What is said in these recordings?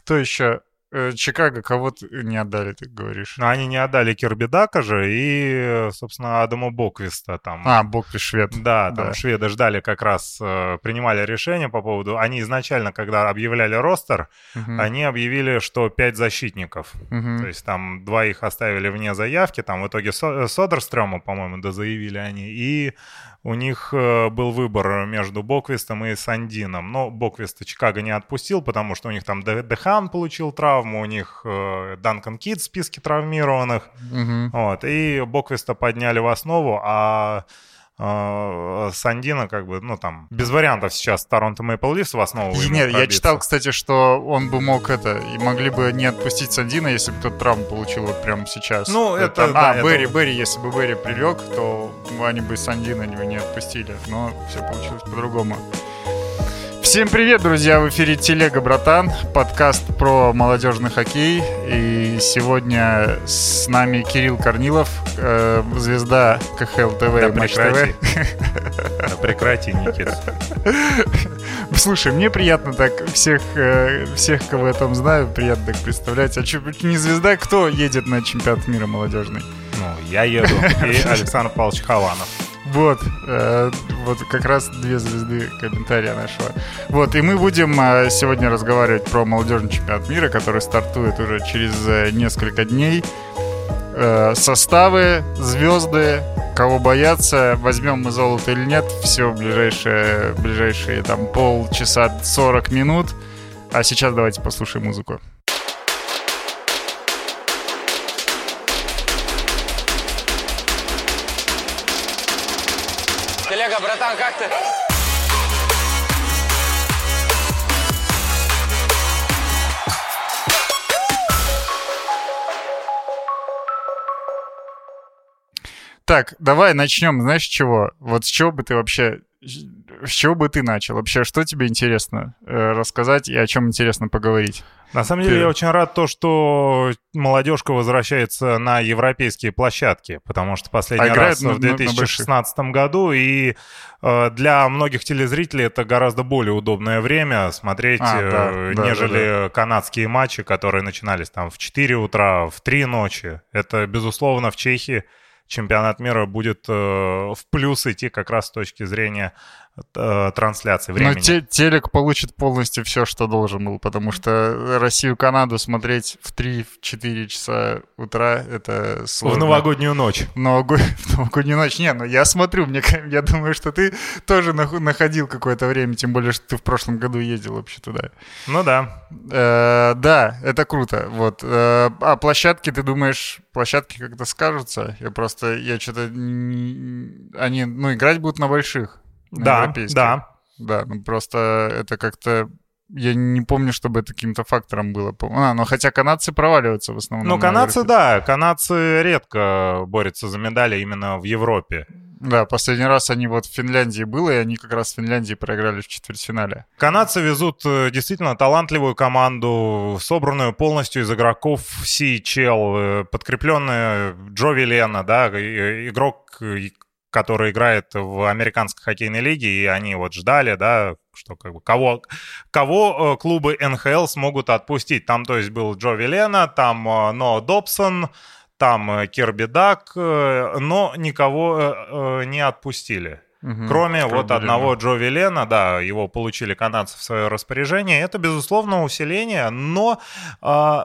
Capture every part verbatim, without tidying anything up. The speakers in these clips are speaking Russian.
кто еще? Чикаго кого-то не отдали, ты говоришь. Ну, они не отдали Кирби Дака же и, собственно, Адаму Боквиста там. А, Боквист швед. Да, там да. шведы ждали как раз, принимали решение по поводу... Они изначально, когда объявляли ростер, uh-huh. они объявили, что пять защитников. Uh-huh. То есть там двоих оставили вне заявки, там в итоге Содерстрёма, по-моему, дозаявили они, и у них был выбор между Боквистом и Сандином. Но Боквиста Чикаго не отпустил, потому что у них там Дехан получил травму, у них э, Данкан Кид в списке травмированных. Uh-huh. Вот, и Боквиста подняли в основу, а э, Сандина как бы, ну там, без вариантов сейчас Торонто Мэйпл Лифс в основу. Нет, я читал, кстати, что он бы мог это, и могли бы не отпустить Сандина, если бы тот травму получил вот прямо сейчас. Ну, это... это да, а, Берри, это... Берри, если бы Берри прилег, то они бы Сандина не отпустили, но все получилось по-другому. Всем привет, друзья! В эфире Телега, братан, подкаст про молодежный хоккей. И сегодня с нами Кирилл Корнилов, э, звезда КХЛ ТВ и да Матч прекрати. ТВ. Да прекрати, Никита. Слушай, мне приятно так всех, э, всех, кого я там знаю, приятно так представлять. А что, не звезда, кто едет на чемпионат мира молодежный? Ну, я еду, и Александр Павлович Хованов. Вот, э, вот как раз две звезды комментария нашего. Вот, и мы будем э, сегодня разговаривать про молодежный чемпионат мира, который стартует уже через э, несколько дней. Э, составы, звезды, кого бояться, возьмем мы золото или нет, все в ближайшие, ближайшие там полчаса, сорок минут. А сейчас давайте послушаем музыку. Телега, братан, как ты? Так, давай начнем, знаешь, с чего? Вот с чего бы ты вообще... С чего бы ты начал? Вообще, что тебе интересно э, рассказать и о чем интересно поговорить? На самом деле, ты... я очень рад то, что молодежка возвращается на европейские площадки, потому что последний а раз на, в две тысячи шестнадцатом году, и э, для многих телезрителей это гораздо более удобное время смотреть, а, да, э, да, нежели да, да. канадские матчи, которые начинались там в четыре утра, в три ночи. Это, безусловно, в Чехии чемпионат мира будет э, в плюс идти как раз с точки зрения э, трансляции времени. Но те, телек получит полностью все, что должен был, потому что Россию-Канаду смотреть в три-четыре часа утра — это сложно. В новогоднюю ночь. В, новогод... в новогоднюю ночь. Не, ну я смотрю, мне, я думаю, что ты тоже находил какое-то время, тем более, что ты в прошлом году ездил вообще туда. Ну да. Э, да, это круто. Вот. Э, а площадки, ты думаешь, площадки как-то скажутся? Я просто Я что-то... Они, ну, играть будут на больших. На да, европейских. да. Да, ну просто это как-то... Я не помню, чтобы это каким-то фактором было. А, ну хотя канадцы проваливаются в основном. Ну, канадцы, да. Канадцы редко борются за медали именно в Европе. Да, последний раз они вот в Финляндии было, и они как раз в Финляндии проиграли в четвертьфинале. Канадцы везут действительно талантливую команду, собранную полностью из игроков си эйч эл, подкрепленную Джо Вилена, да, игрок, который играет в американской хоккейной лиге, и они вот ждали, да, что как бы кого, кого клубы эн ха эл смогут отпустить. Там, то есть, был Джо Вилена, там Ноа Добсон, там Кирби Дак, но никого не отпустили. Угу, Кроме вот одного Джо Вилена, да, его получили канадцы в свое распоряжение. Это, безусловно, усиление, но э,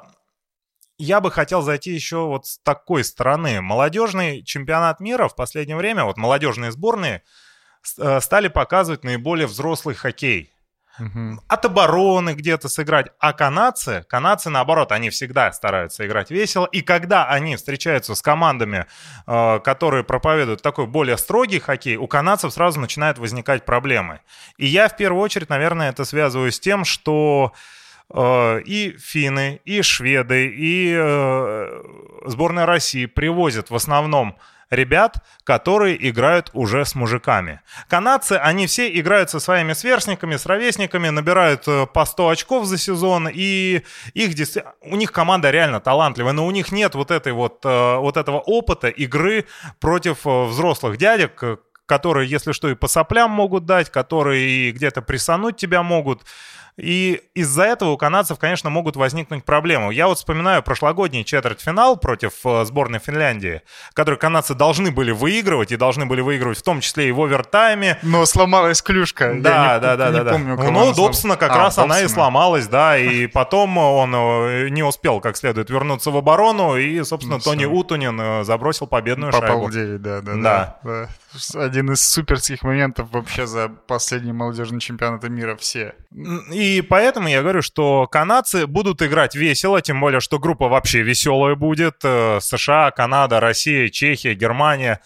я бы хотел зайти еще вот с такой стороны. Молодежный чемпионат мира в последнее время, вот молодежные сборные, э, стали показывать наиболее взрослый хоккей. Uh-huh. От обороны где-то сыграть. А канадцы, канадцы, наоборот, они всегда стараются играть весело. И когда они встречаются с командами, э, которые проповедуют такой более строгий хоккей, у канадцев сразу начинают возникать проблемы. И я в первую очередь, наверное, это связываю с тем, что э, и финны, и шведы, и э, сборная России привозят в основном ребят, которые играют уже с мужиками. Канадцы, они все играют со своими сверстниками, с ровесниками, набирают по сто очков за сезон, и их, у них команда реально талантливая, но у них нет вот, этой вот, вот этого опыта игры против взрослых дядек, которые, если что, и по соплям могут дать, которые и где-то прессануть тебя могут. И из-за этого у канадцев, конечно, могут возникнуть проблемы. Я вот вспоминаю прошлогодний четвертьфинал против сборной Финляндии, который канадцы должны были выигрывать, и должны были выигрывать в том числе и в овертайме. Но сломалась клюшка. Да, Я да, не, да, не да, помню, да. Ну, Добсона как а, раз Добсона. Она и сломалась, да, и потом он не успел как следует вернуться в оборону, и, собственно, ну, Тони Утунин забросил победную Попал шайбу. Попал в девять, да, да, да. да. Один из суперских моментов вообще за последний молодежный чемпионат мира все. И поэтому я говорю, что канадцы будут играть весело, тем более, что группа вообще веселая будет. США, Канада, Россия, Чехия, Германия.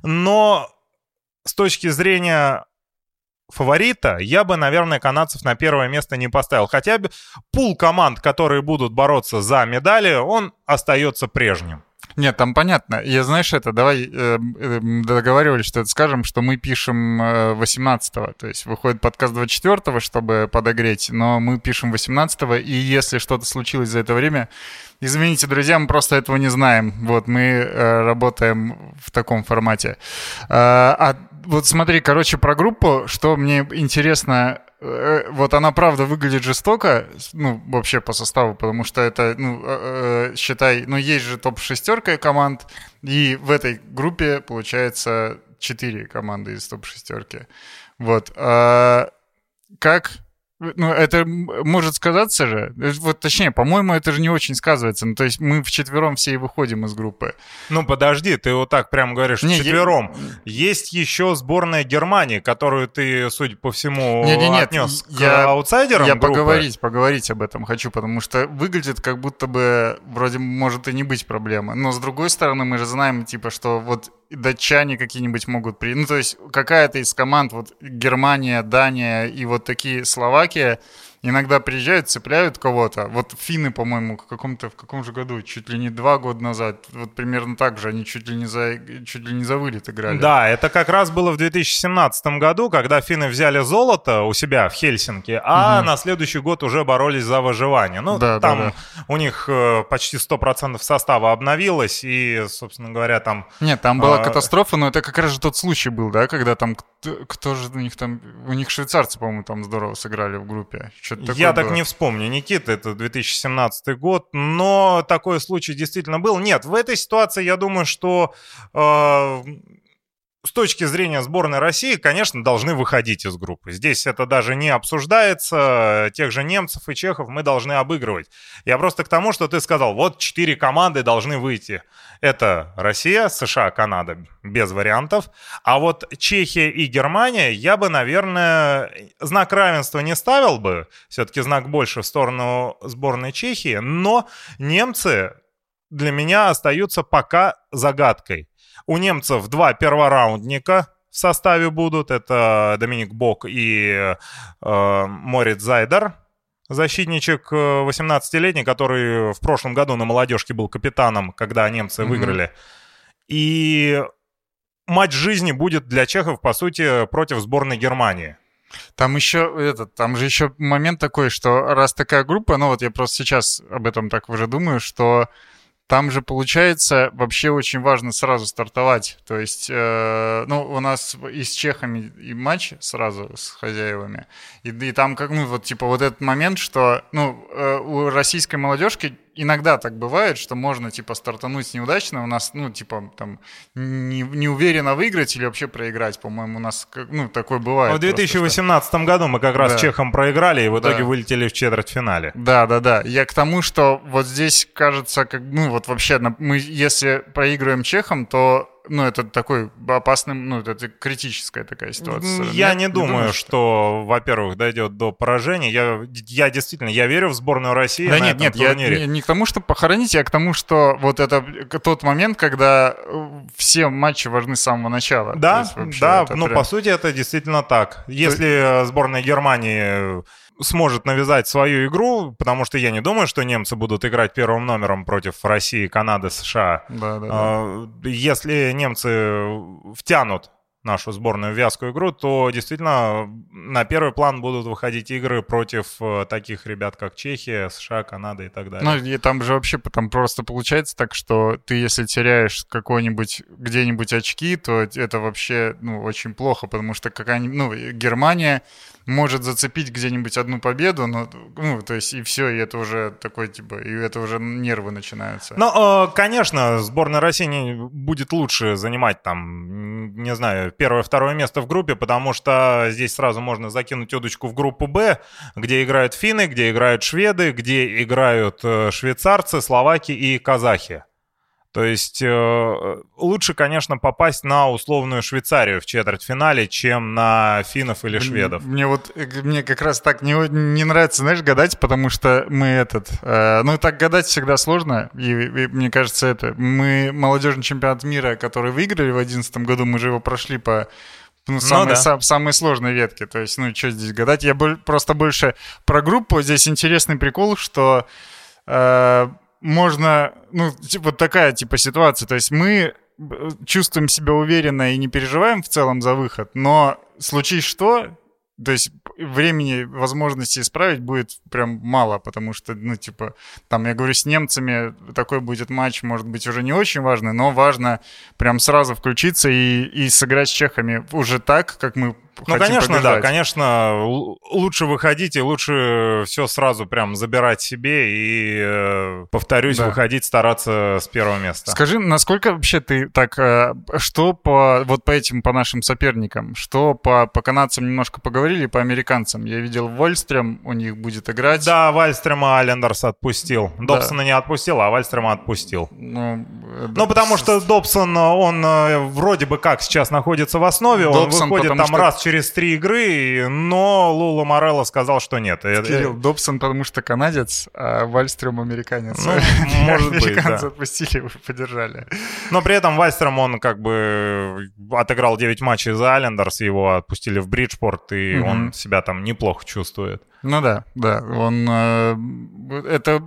Но с точки зрения фаворита, я бы, наверное, канадцев на первое место не поставил. Хотя бы пул команд, которые будут бороться за медали, он остается прежним. Нет, там понятно. Я, знаешь, это, давай э, э, договаривались, что это скажем, что мы пишем э, восемнадцатого, то есть выходит подкаст двадцать четвёртого, чтобы подогреть, но мы пишем восемнадцатого, и если что-то случилось за это время, извините, друзья, мы просто этого не знаем. Вот, мы э, работаем в таком формате. А, а вот смотри, короче, про группу, что мне интересно... Вот она, правда, выглядит жестоко, ну, вообще по составу, потому что это, ну, э, считай, ну, есть же топ-шестерка команд, и в этой группе, получается, четыре команды из топ-шестерки. Вот. А как... Ну, это может сказаться же. Вот, точнее, по-моему, это же не очень сказывается. Ну, то есть мы вчетвером все и выходим из группы. Ну, подожди, ты вот так прям говоришь не, вчетвером. Я... Есть еще сборная Германии, которую ты, судя по всему, не, не, нет, отнес я, к аутсайдерам Я группы. поговорить, поговорить об этом хочу, потому что выглядит, как будто бы вроде может и не быть проблемы. Но, с другой стороны, мы же знаем, типа, что вот датчане какие-нибудь могут при... Ну, то есть какая-то из команд, вот Германия, Дания и вот такие Словакия, иногда приезжают, цепляют кого-то. Вот финны, по-моему, в каком-то, в каком же году, чуть ли не два года назад, вот примерно так же, они чуть ли не за, чуть ли не за вылет играли. Да, это как раз было в две тысячи семнадцатом году, когда финны взяли золото у себя в Хельсинки, а угу. на следующий год уже боролись за выживание. Ну, да, там да, да. у них почти сто процентов состава обновилось, и, собственно говоря, там... Нет, там была а... катастрофа, но это как раз же тот случай был, да, когда там... Кто, кто же у них там... У них швейцарцы, по-моему, там здорово сыграли в группе. Я так было. не вспомню, Никита, это две тысячи семнадцатый год, но такой случай действительно был. Нет, в этой ситуации я думаю, что э, с точки зрения сборной России, конечно, должны выходить из группы. Здесь это даже не обсуждается, тех же немцев и чехов мы должны обыгрывать. Я просто к тому, что ты сказал, вот четыре команды должны выйти. Это Россия, США, Канада, без вариантов. А вот Чехия и Германия, я бы, наверное, знак равенства не ставил бы. Все-таки знак больше в сторону сборной Чехии. Но немцы для меня остаются пока загадкой. У немцев два первораундника в составе будут. Это Доминик Бок и э, Мориц Зайдер. Защитничек восемнадцатилетний, который в прошлом году на молодежке был капитаном, когда немцы mm-hmm. выиграли. И матч жизни будет для чехов, по сути, против сборной Германии. Там еще этот, там же еще момент такой, что раз такая группа, ну вот я просто сейчас об этом так уже думаю, что там же, получается, вообще очень важно сразу стартовать. То есть, э, ну, у нас и с чехами и матч сразу с хозяевами. И, и там, как, ну, вот, типа, вот этот момент, что, ну, э, у российской молодежки иногда так бывает, что можно, типа, стартануть неудачно. У нас, ну, типа, там, не, не уверенно выиграть или вообще проиграть. По-моему, у нас, ну, такое бывает. В две тысячи восемнадцатом просто, году мы как раз да. чехам проиграли и в итоге да. вылетели в четвертьфинале. Да, да, да. Я к тому, что вот здесь, кажется, как, ну, вот вообще, мы, если проигрываем чехам, то, ну, это такой опасный, ну, это критическая такая ситуация. Я Нет, не, не думаю, думаю, что, что, во-первых, дойдет до поражения. Я, я действительно, я верю в сборную России да на нет, этом нет, турнире. Я не, не к тому, чтобы похоронить, а к тому, что вот это тот момент, когда все матчи важны с самого начала. Да, да, ну, прям... по сути, это действительно так. Если то... сборная Германии сможет навязать свою игру, потому что я не думаю, что немцы будут играть первым номером против России, Канады, США. Да, да, да. Если немцы втянут нашу сборную в вязкую игру, то действительно на первый план будут выходить игры против таких ребят, как Чехия, США, Канада и так далее. Ну, и там же вообще там просто получается так, что ты, если теряешь какой-нибудь где-нибудь очки, то это вообще, ну, очень плохо, потому что какая-нибудь, ну, Германия может зацепить где-нибудь одну победу, но, ну, то есть и все, и это уже такой, типа, и это уже нервы начинаются. Ну, конечно, сборная России не будет лучше занимать там, не знаю, первое-второе место в группе, потому что здесь сразу можно закинуть удочку в группу Б, где играют финны, где играют шведы, где играют швейцарцы, словаки и казахи. То есть э, лучше, конечно, попасть на условную Швейцарию в четвертьфинале, чем на финнов или шведов. Мне вот мне как раз так не, не нравится, знаешь, гадать, потому что мы этот... Э, ну, так гадать всегда сложно, и, и мне кажется, это... Мы молодежный чемпионат мира, который выиграли в две тысячи одиннадцатом году, мы же его прошли по... Ну, самые, ну, да. сам, самые сложные ветки. То есть, ну, что здесь гадать? Я бо- просто больше про группу. Здесь интересный прикол, что... Э, можно, ну, типа такая типа ситуация, то есть мы чувствуем себя уверенно и не переживаем в целом за выход, но случись что, то есть времени, возможности исправить будет прям мало, потому что, ну, типа, там, я говорю, с немцами такой будет матч, может быть, уже не очень важный, но важно прям сразу включиться и, и сыграть с чехами уже так, как мы Ну, конечно, побеждать. Да, конечно, лучше выходить и лучше все сразу прям забирать себе и, повторюсь, да. выходить, стараться с первого места. Скажи, насколько вообще ты так, что по вот по этим, по нашим соперникам, что по, по канадцам немножко поговорили, по американцам? Я видел, Вальстрем у них будет играть. Да, Вальстрема Алендерс отпустил. Да. Добсона не отпустил, а Вальстрема отпустил. Ну, ну, потому что Добсон, он вроде бы как сейчас находится в основе, Добсон, он выходит там что... раз через три игры, но Лула Морелло сказал, что нет. Кирилл, Добсон, потому что канадец, а Вальстрем американец. Ну, может быть, американцы да. отпустили, его поддержали. Но при этом Вальстрем, он как бы отыграл девять матчей за Айлендерс, его отпустили в Бриджпорт, и угу. он себя там неплохо чувствует. Ну да, да, он э, это,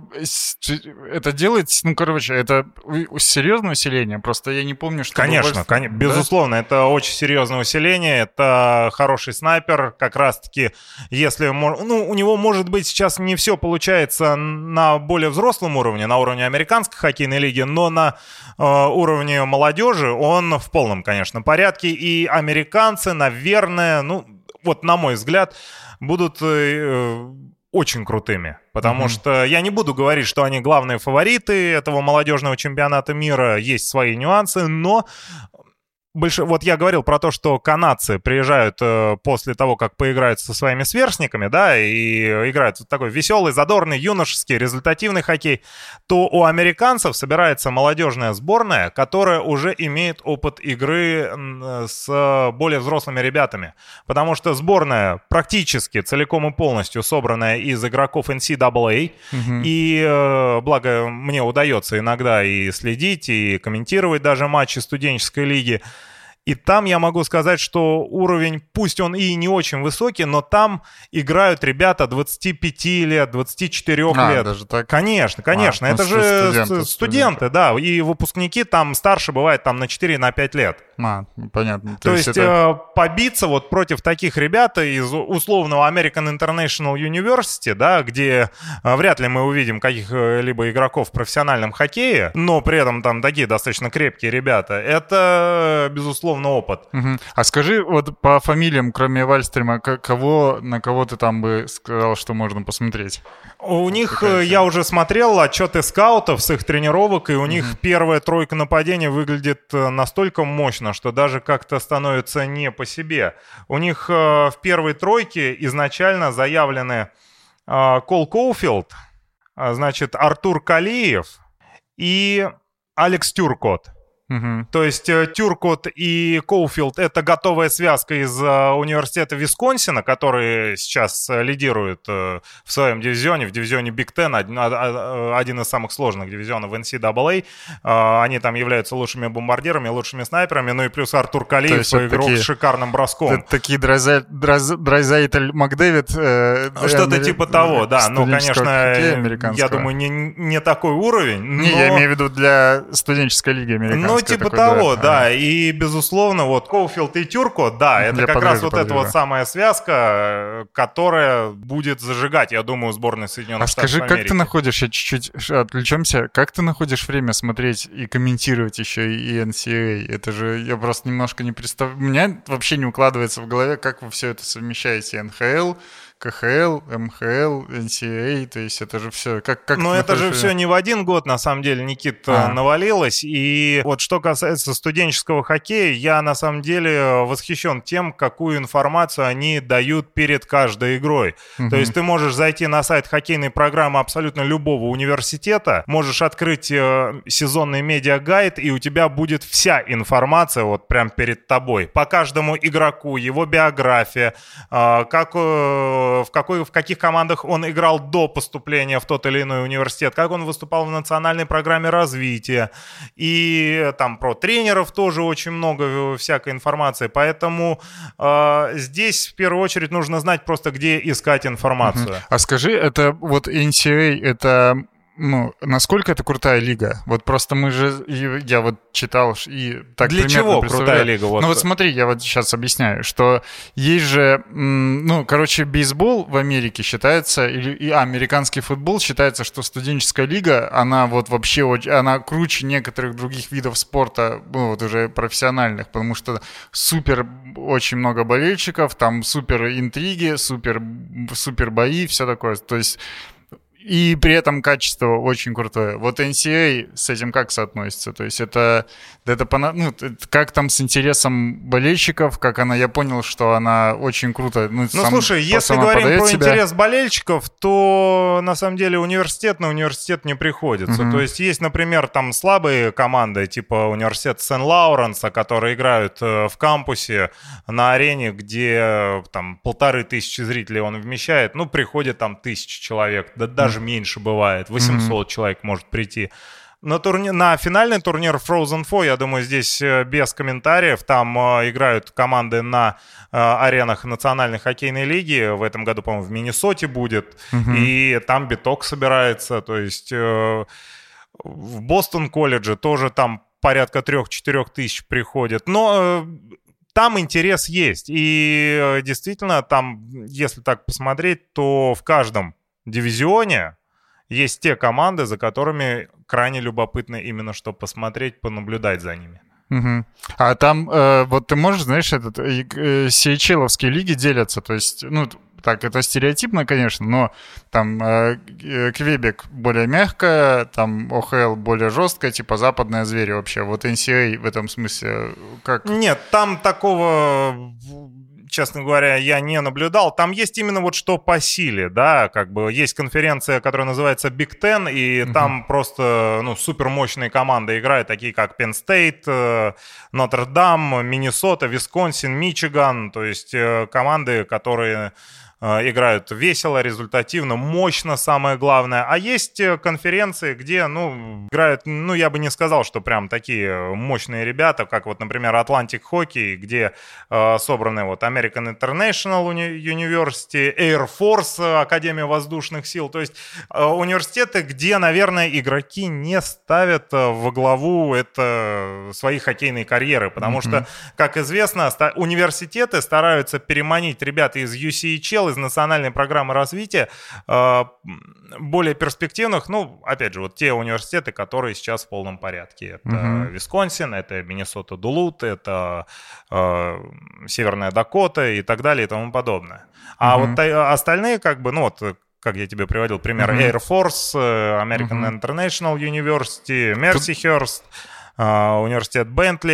это делает, ну, короче, это серьезное усиление, просто я не помню, что... Конечно, больше... конечно, да? Безусловно, это очень серьезное усиление, это хороший снайпер, как раз-таки, если, ну, у него, может быть, сейчас не все получается на более взрослом уровне, на уровне американской хоккейной лиги, но на э, уровне молодежи он в полном, конечно, порядке, и американцы, наверное, ну, вот на мой взгляд, будут э, очень крутыми. Потому mm-hmm. что я не буду говорить, что они главные фавориты этого молодежного чемпионата мира. Есть свои нюансы, но... Больше, вот я говорил про то, что канадцы приезжают э, после того, как поиграют со своими сверстниками, да, и играют в такой веселый, задорный, юношеский, результативный хоккей, то у американцев собирается молодежная сборная, которая уже имеет опыт игры с более взрослыми ребятами. Потому что сборная практически целиком и полностью собранная из игроков эн си эй эй, mm-hmm. и э, благо мне удается иногда и следить, и комментировать даже матчи студенческой лиги. И там я могу сказать, что уровень, пусть он и не очень высокий, но там играют ребята двадцати пяти лет, двадцати четырёх а, лет. Даже так? Конечно, конечно. А, это же студенты, студенты, студенты, да. И выпускники там старше бывает там на четыре-пять лет. А, понятно. То, То есть, есть это... побиться вот против таких ребят из условного American International University, да, где вряд ли мы увидим каких-либо игроков в профессиональном хоккее, но при этом там такие достаточно крепкие ребята, это, безусловно, опыт. Угу. А скажи, вот по фамилиям, кроме Вальстрема, кого, на кого ты там бы сказал, что можно посмотреть? У вот них, я уже смотрел отчеты скаутов с их тренировок, и у угу. них первая тройка нападения выглядит настолько мощно, что даже как-то становится не по себе. У них э, в первой тройке изначально заявлены э, Кол Коуфилд, э, значит, Артур Калиев и Алекс Тюркот. Угу. То есть э, Тюркот и Коуфилд — это готовая связка из э, университета Висконсина, который сейчас э, лидирует э, в своем дивизионе, в дивизионе Биг Тен, один, один из самых сложных дивизионов эн си эй эй. Э, они там являются лучшими бомбардирами, лучшими снайперами, ну и плюс Артур Калиев, игрок такие, с шикарным броском. Такие Драйзайтель Макдэвид. Э, Что-то амери... типа того, да. Ну, конечно, я думаю, не, не такой уровень. Не, но... я имею в виду для студенческой лиги американской. Ну, американское. Ну, типа такое, того, да. да. А. И, безусловно, вот Коуфилд и Тюрко, да, это Я как подвижу, раз вот подвижу. эта вот самая связка, которая будет зажигать, я думаю, сборную Соединенных а Штатов скажи, Америки. как ты находишь, я чуть-чуть отвлечемся, как ты находишь время смотреть и комментировать еще и эн си эй эй? Это же, я просто немножко не представляю. У меня вообще не укладывается в голове, как вы все это совмещаете. эн ха эл, ка ха эл, эм ха эл, эн си эй эй, то есть это же все... Как, как Но это же время? все не в один год, на самом деле, Никит, а. навалилось. И вот что касается студенческого хоккея, я на самом деле восхищен тем, какую информацию они дают перед каждой игрой. Угу. То есть ты можешь зайти на сайт хоккейной программы абсолютно любого университета, можешь открыть э, сезонный медиагайд, и у тебя будет вся информация вот прям перед тобой. По каждому игроку, его биография, э, как... Э, в, какой, в каких командах он играл до поступления в тот или иной университет, как он выступал в национальной программе развития. И там про тренеров тоже очень много всякой информации. Поэтому э, здесь в первую очередь нужно знать просто, где искать информацию. Uh-huh. А скажи, это вот эн си эй эй, это... Ну, насколько это крутая лига? Вот просто мы же, я вот читал и так Для чего крутая лига? Вот. Ну вот смотри, я вот сейчас объясняю, что есть же, ну, короче, бейсбол в Америке считается, или, и а, американский футбол считается, что студенческая лига, она вот вообще, она круче некоторых других видов спорта, ну, вот уже профессиональных, потому что супер, очень много болельщиков, там супер интриги, супер, супер бои, все такое, то есть... И при этом качество очень крутое. Вот эн си эй эй с этим как соотносится? То есть это, это ну, как там с интересом болельщиков, как она, я понял, что она очень круто. Ну, ну сам, слушай, если говорим про себя. интерес болельщиков, то на самом деле университет на университет не приходится. Uh-huh. То есть есть, например, там слабые команды, типа университет Сен-Лауренса, которые играют в кампусе на арене, где там полторы тысячи зрителей он вмещает. Ну, приходит там тысяча человек, да даже даже меньше бывает, восемьсот mm-hmm. человек может прийти. На, турни... на финальный турнир Frozen Four, я думаю, здесь без комментариев, там э, играют команды на э, аренах Национальной хоккейной лиги, в этом году, по-моему, в Миннесоте будет, mm-hmm. и там биток собирается, то есть э, в Бостон-колледже тоже там порядка трех-четырех тысяч приходит, но... Э, Там интерес есть, и э, действительно, там, если так посмотреть, то в каждом дивизионе есть те команды, за которыми крайне любопытно именно что посмотреть, понаблюдать за ними. Угу. А там, э, вот ты можешь, знаешь, этот, э, си эйч эл-овские лиги делятся, то есть, ну, так, это стереотипно, конечно, но там э, Квебек более мягкая, там о ха эл более жесткая, типа западная звери вообще. Вот эн си эй эй в этом смысле как? Нет, там такого... честно говоря, я не наблюдал. Там есть именно вот что по силе, да, как бы есть конференция, которая называется Big Ten, и uh-huh. там просто, ну, супермощные команды играют, такие как Penn State, Нотр-Дам, Миннесота, Висконсин, Мичиган, то есть команды, которые... играют весело, результативно, мощно, самое главное. А есть конференции, где, ну, играют, ну, я бы не сказал, что прям такие мощные ребята, как вот, например, Atlantic Hockey, где э, собраны вот American International University, Air Force, Академия воздушных сил. То есть э, университеты, где, наверное, игроки не ставят во главу это свои хоккейные карьеры, потому mm-hmm. что, как известно, ста- университеты стараются переманить ребят из ю си эйч эл, из национальной программы развития, э, более перспективных, ну, опять же, вот те университеты, которые сейчас в полном порядке. Это uh-huh. Висконсин, это Миннесота Дулут, это э, Северная Дакота и так далее и тому подобное. А uh-huh. вот а, остальные, как бы, ну, вот, как я тебе приводил пример, uh-huh. Air Force, American uh-huh. International University, Mercyhurst, университет Бентли,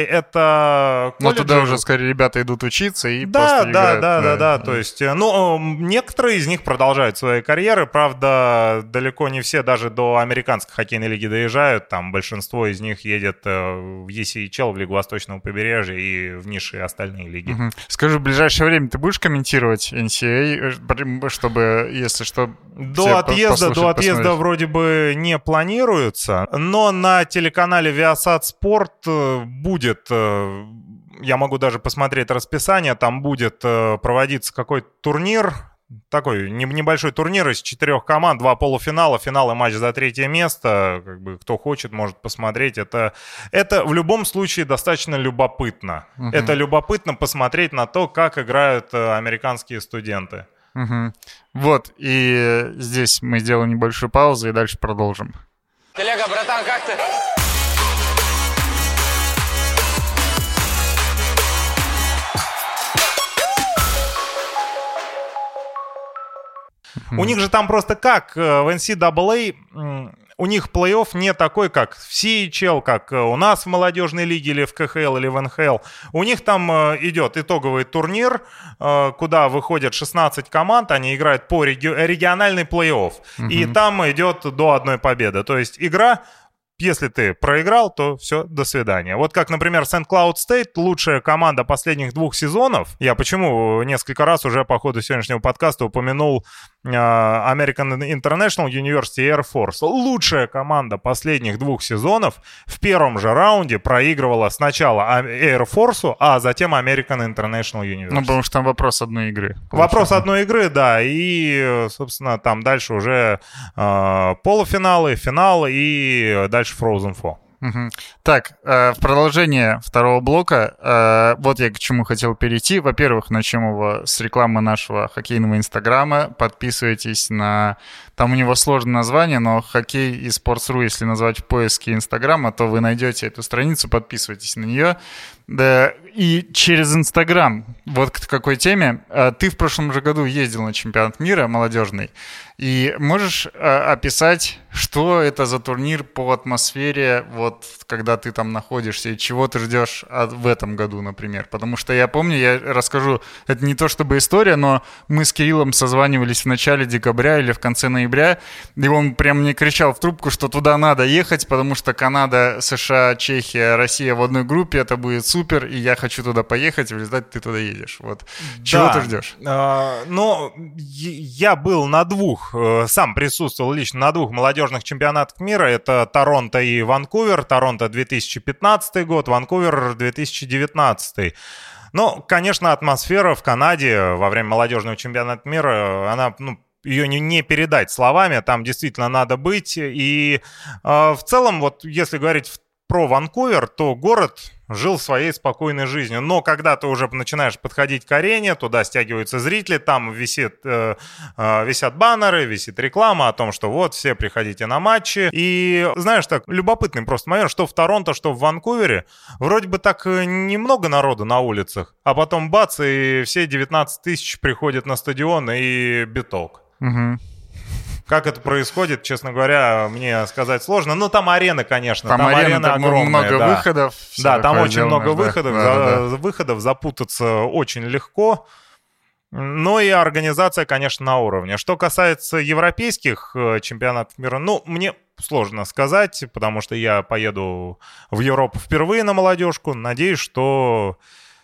это колледжи. Но туда уже скорее ребята идут учиться и да, просто да, играют. Да, да, да, да, то есть, ну, некоторые из них продолжают свои карьеры, правда, далеко не все даже до американской хоккейной лиги доезжают, там большинство из них едет в и си эйч эл, в Лигу Восточного побережья и в низшие остальные лиги. Угу. Скажи, в ближайшее время ты будешь комментировать эн си эй эй, чтобы, если что... До отъезда, до отъезда посмотреть. Вроде бы не планируется, но на телеканале Viasat Спорт будет, я могу даже посмотреть расписание, там будет проводиться какой-то турнир, такой небольшой турнир из четырех команд, два полуфинала, финал и матч за третье место. Как бы, кто хочет, может посмотреть. Это, это в любом случае достаточно любопытно. Uh-huh. Это любопытно посмотреть на то, как играют американские студенты. Uh-huh. Вот, и здесь мы сделаем небольшую паузу и дальше продолжим. Телега, братан, как ты? У них же там просто как в эн си эй эй, у них плей-офф не такой, как в си эйч эл, как у нас в молодежной лиге или в ка ха эл или в эн ха эл. У них там идет итоговый турнир, куда выходят шестнадцать команд, они играют по реги- региональный плей-офф. Uh-huh. И там идет до одной победы. То есть игра... Если ты проиграл, то все, до свидания. Вот как, например, Сент-Клауд Стейт, лучшая команда последних двух сезонов. Я почему несколько раз уже по ходу сегодняшнего подкаста упомянул э, American International University Air Force. Лучшая команда последних двух сезонов в первом же раунде проигрывала сначала Air Force, а затем American International University. Ну, потому что там вопрос одной игры. Получается. Вопрос одной игры, да. И, собственно, там дальше уже э, полуфиналы, финал и дальше Frozen Four. Угу. Так, э, в продолжение второго блока, э, вот я к чему хотел перейти. Во-первых, начнем его с рекламы нашего хоккейного инстаграма. Подписывайтесь на... Там у него сложное название, но хоккей и Sports.ru, если назвать в поиске инстаграма, то вы найдете эту страницу, подписывайтесь на нее. Да, и через Инстаграм, вот к какой теме. Ты в прошлом же году ездил на чемпионат мира молодежный. И можешь а, описать, что это за турнир по атмосфере, вот когда ты там находишься, и чего ты ждешь от, в этом году, например? Потому что я помню, я расскажу, это не то чтобы история, но мы с Кириллом созванивались в начале декабря или в конце ноября, и он прям мне кричал в трубку, что туда надо ехать, потому что Канада, США, Чехия, Россия в одной группе, это будет супер, и я хочу туда поехать, и в результате ты туда едешь. Вот. Чего да. ты ждешь? А, ну, я был на двух, сам присутствовал лично на двух молодежных чемпионатах мира. Это Торонто и Ванкувер. Торонто две тысячи пятнадцатый год, Ванкувер две тысячи девятнадцатый. Ну, конечно, атмосфера в Канаде во время молодежного чемпионата мира, она, ну, ее не, не передать словами, там действительно надо быть. И э, в целом, вот если говорить про Ванкувер, то город жил своей спокойной жизнью. Но когда ты уже начинаешь подходить к арене, туда стягиваются зрители, там висит, э, э, висят баннеры, висит реклама о том, что вот, все приходите на матчи. И, знаешь, так, любопытный просто момент, что в Торонто, что в Ванкувере, вроде бы так немного народу на улицах, а потом бац, и все девятнадцать тысяч приходят на стадион и биток. Угу. Как это происходит, честно говоря, мне сказать сложно. Ну, там арена, конечно. Там, там арена, арена там огромная, много да. выходов. Да, там очень делаешь, много да. выходов. Да, за, да, да. Выходов запутаться очень легко. Но и организация, конечно, на уровне. Что касается европейских чемпионатов мира, ну, мне сложно сказать, потому что я поеду в Европу впервые на молодежку. Надеюсь, что...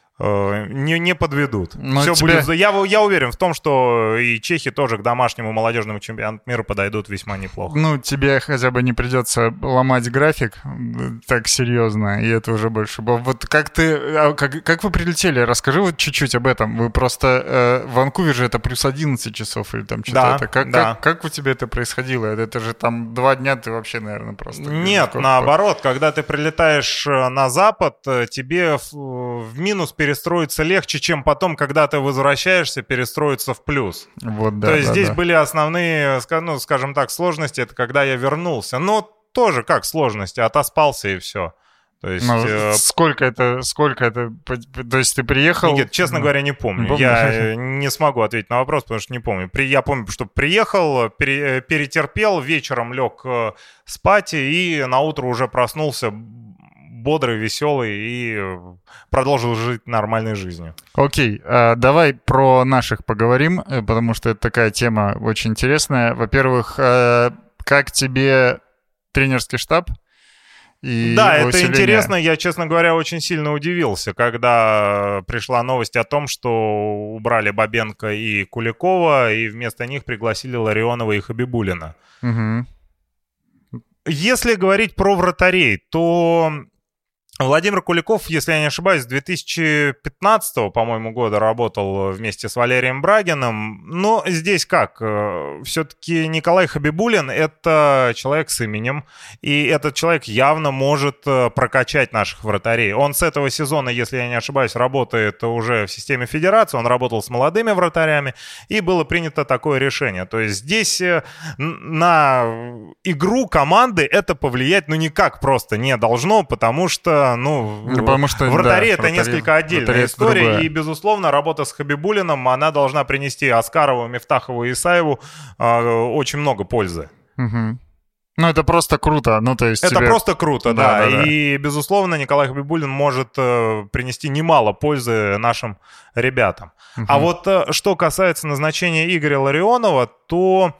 Не, не подведут. Все тебе... будет... я, я уверен в том, что и чехи тоже к домашнему молодежному чемпионату мира подойдут весьма неплохо. Ну, тебе хотя бы не придется ломать график так серьезно, и это уже больше. Вот как ты, как, как вы прилетели? Расскажи вот чуть-чуть об этом. Вы просто э, в Ванкувере же это плюс одиннадцать часов или там что-то. Да, это. Как, да. как, как у тебя это происходило? Это же там два дня ты вообще, наверное, просто... Нет, сколько... наоборот, когда ты прилетаешь на запад, тебе в, в минус перестроиться легче, чем потом, когда ты возвращаешься, перестроиться в плюс. Вот, да, То есть да, здесь да. были основные, ну, скажем так, сложности, это когда я вернулся. Но тоже как сложности, отоспался и все. То есть, ну, э... сколько это, сколько это, то есть ты приехал? Нет, честно ну, говоря, не помню. помню. Я не смогу ответить на вопрос, потому что не помню. Я помню, что приехал, пере, перетерпел, вечером лег спать и наутро уже проснулся бодрый, веселый и продолжил жить нормальной жизнью. Окей, а давай про наших поговорим, потому что это такая тема очень интересная. Во-первых, как тебе тренерский штаб? И да, это усиление. Интересно. Я, честно говоря, очень сильно удивился, когда пришла новость о том, что убрали Бабенко и Куликова, и вместо них пригласили Ларионова и Хабибуллина. Угу. Если говорить про вратарей, то Владимир Куликов, если я не ошибаюсь, с две тысячи пятнадцатого, по-моему, года работал вместе с Валерием Брагиным. Но здесь как? Все-таки Николай Хабибуллин — это человек с именем, и этот человек явно может прокачать наших вратарей. Он с этого сезона, если я не ошибаюсь, работает уже в системе федерации, он работал с молодыми вратарями, и было принято такое решение. То есть здесь на игру команды это повлиять ну никак просто не должно, потому что ну, Потому что, вратари да, это вратари, несколько отдельная история, другое. И, безусловно, работа с Хабибуллиным, она должна принести Аскарову, Мифтахову и Исаеву э, очень много пользы. Угу. Ну, это просто круто. Ну, то есть это тебе... просто круто, да, да. да, да. И, безусловно, Николай Хабибуллин может э, принести немало пользы нашим ребятам. Угу. А вот э, что касается назначения Игоря Ларионова, то...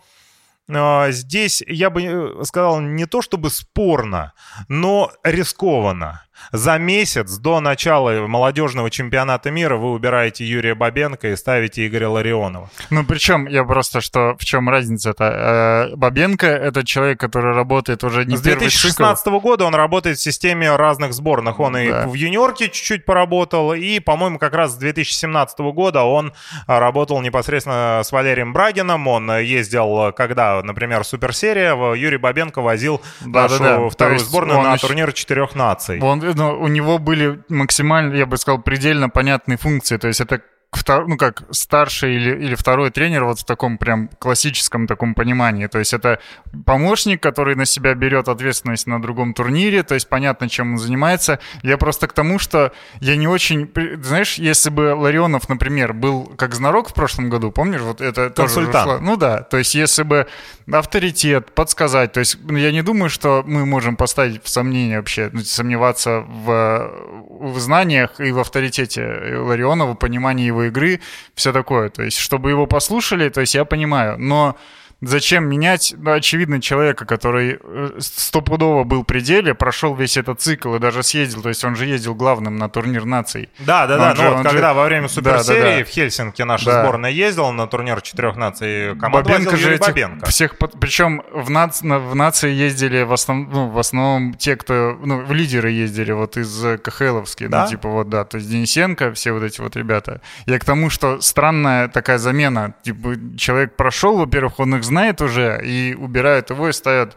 Здесь я бы сказал не то чтобы спорно, но рискованно. За месяц до начала молодежного чемпионата мира вы убираете Юрия Бабенко и ставите Игоря Ларионова. Ну, причем я просто, что в чем разница-то? Бабенко — это человек, который работает уже не С две тысячи шестнадцатого года он работает в системе разных сборных. Он и да. в юниорке чуть-чуть поработал, и, по-моему, как раз с две тысячи семнадцатого года он работал непосредственно с Валерием Брагиным. Он ездил, когда, например, суперсерия, Юрий Бабенко возил да, нашу да, да. вторую сборную на еще... турнир четырех наций. Он но у него были максимально, я бы сказал, предельно понятные функции. То есть это втор, ну как старший или, или второй тренер вот в таком прям классическом таком понимании. То есть это помощник, который на себя берет ответственность на другом турнире. То есть понятно, чем он занимается. Я просто к тому, что я не очень... Знаешь, если бы Ларионов, например, был как Знарок в прошлом году, помнишь? Вот это консультант. Тоже ну да, то есть если бы авторитет, подсказать. То есть я не думаю, что мы можем поставить в сомнение вообще, ну, сомневаться в, в знаниях и в авторитете Ларионова, понимании его игры, все такое. То есть, чтобы его послушали, то есть я понимаю, но зачем менять, ну, очевидно, человека, который стопудово был в пределе, прошел весь этот цикл и даже съездил, то есть он же ездил главным на турнир наций. Да, да, да, же, ну вот когда же... во время суперсерии да, да, да. в Хельсинки наша да. сборная ездила на турнир четырех наций, команда возил Юрий Бабенко. Всех, причем в, нац... в нации ездили в основном, ну, в основном те, кто, ну, в лидеры ездили вот из КХЛовских, да? Ну, типа вот, да, то есть Денисенко, все вот эти вот ребята. Я к тому, что странная такая замена, типа человек прошел, во-первых, он их знает уже, и убирают его и ставят,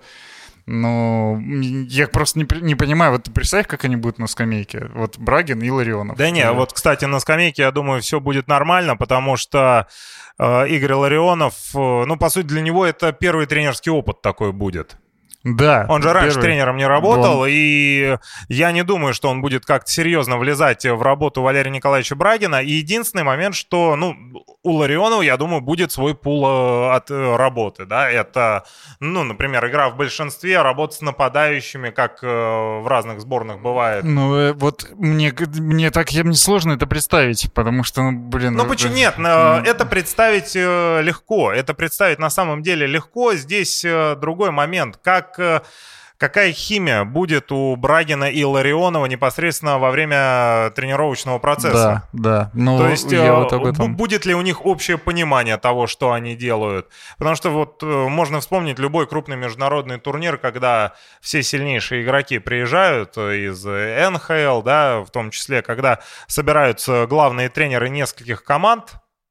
ну, я просто не, не понимаю, вот ты представь, как они будут на скамейке, вот Брагин и Ларионов. Да не, вот, кстати, на скамейке, я думаю, все будет нормально, потому что э, Игорь Ларионов, э, ну, по сути, для него это первый тренерский опыт такой будет. Да. Он же раньше первый. тренером не работал, он... и я не думаю, что он будет как-то серьезно влезать в работу Валерия Николаевича Брагина. И единственный момент, что, ну, у Ларионова, я думаю, будет свой пул от работы, да, это, ну, например, игра в большинстве, работа с нападающими, как в разных сборных бывает. Ну, вот мне, мне так мне сложно это представить, потому что, ну, блин... Ну, почему нет? Это представить легко, это представить на самом деле легко. Здесь другой момент, как... Какая химия будет у Брагина и Ларионова непосредственно во время тренировочного процесса? Да, да. Ну, то есть я вот об этом... будет ли у них общее понимание того, что они делают? Потому что вот можно вспомнить любой крупный международный турнир, когда все сильнейшие игроки приезжают из эн ха эл, да, в том числе, когда собираются главные тренеры нескольких команд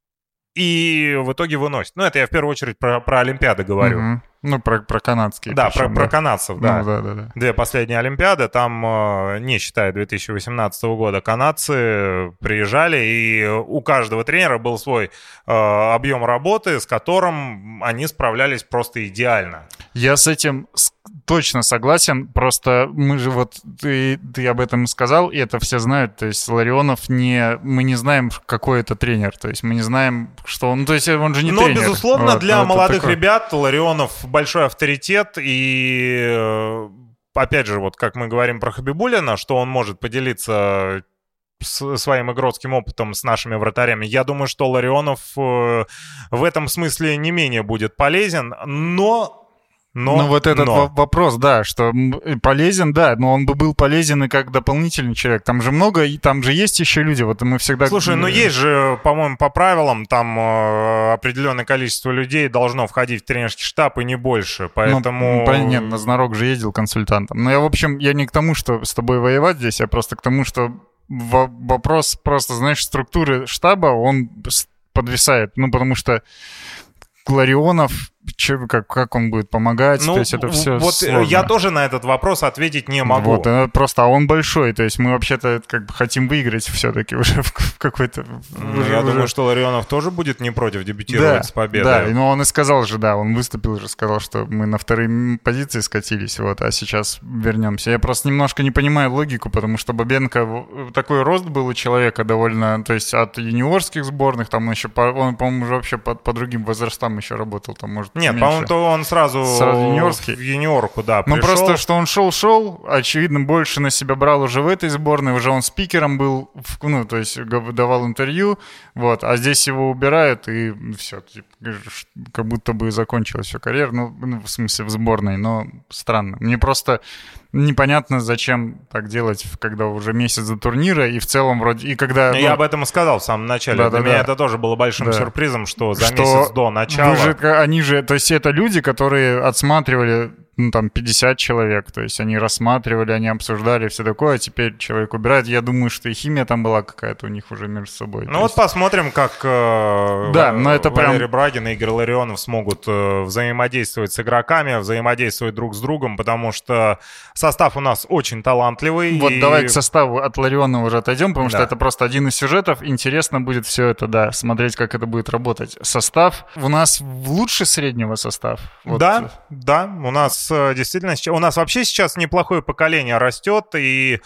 и в итоге выносят. Ну, это я в первую очередь про, про Олимпиады говорю. Угу. Ну, про, про канадские. Да, причем, про, да. про канадцев, да. Ну, да, да, да. Две последние Олимпиады, там, не считая две тысячи восемнадцатого года, канадцы приезжали, и у каждого тренера был свой э, объем работы, с которым они справлялись просто идеально. Я с этим точно согласен, просто мы же вот, ты, ты об этом сказал, и это все знают, то есть Ларионов не, мы не знаем, какой это тренер, то есть мы не знаем, что он, то есть он же не Но, тренер. Но, безусловно, вот, для вот молодых такой... ребят Ларионов большой авторитет, и опять же, вот как мы говорим про Хабибуллина, что он может поделиться с своим игротским опытом с нашими вратарями. Я думаю, что Ларионов в этом смысле не менее будет полезен, но Но, ну вот этот но. вопрос, да, что полезен, да, но он бы был полезен и как дополнительный человек. Там же много, и там же есть еще люди, вот мы всегда... Слушай, ну есть же, по-моему, по правилам, там э, определенное количество людей должно входить в тренерский штаб и не больше, поэтому... Ну, нет, Назнарок же ездил консультантом. Но я, в общем, я не к тому, что с тобой воевать здесь, а просто к тому, что вопрос просто, знаешь, структуры штаба, он подвисает, ну, потому что Ларионов, че, как, как он будет помогать, ну, то есть это все вот сложно. Я тоже на этот вопрос ответить не могу. Вот, это просто, а он большой, то есть мы вообще-то как бы хотим выиграть все-таки уже в какой-то... Ну, уже, я уже... думаю, что Ларионов тоже будет не против дебютировать да, с победой. Да, но он и сказал же, да, он выступил же, сказал, что мы на вторые позиции скатились, вот, а сейчас вернемся. Я просто немножко не понимаю логику, потому что Бабенко, такой рост был у человека довольно, то есть от юниорских сборных, там еще, по, он, по-моему, уже вообще по, по другим возрастам еще работал, там, может, Нет, меньше. по-моему, то он сразу, сразу юниорский. в юниорку, да, пришел. Ну, просто, что он шел-шел, очевидно, больше на себя брал уже в этой сборной, уже он спикером был, ну, то есть давал интервью, вот, а здесь его убирают, и все, типа, как будто бы закончилась все карьера, ну, в смысле, в сборной, но странно. Мне просто непонятно, зачем так делать, когда уже месяц до турнира, и в целом вроде... И когда, Я ну, об этом и сказал в самом начале. Да, Для да, меня да. это тоже было большим Да. сюрпризом, что за что месяц до начала... Вы же, они же, то есть это люди, которые отсматривали, ну, там, пятьдесят человек, то есть они рассматривали, они обсуждали, все такое, а теперь человек убирает. Я думаю, что и химия там была какая-то у них уже между собой. Ну То вот есть... посмотрим, как э, Да, но это Валерий прям... Брагин и Игорь Ларионов смогут э, взаимодействовать с игроками, взаимодействовать друг с другом, потому что состав у нас очень талантливый. Вот и... давай к составу от Ларионова уже отойдем, потому Да. что это просто один из сюжетов. Интересно будет все это, да, смотреть, как это будет работать. Состав у нас лучше среднего состав. Вот. Да, да, у нас э, действительно, у нас вообще сейчас неплохое поколение растет, и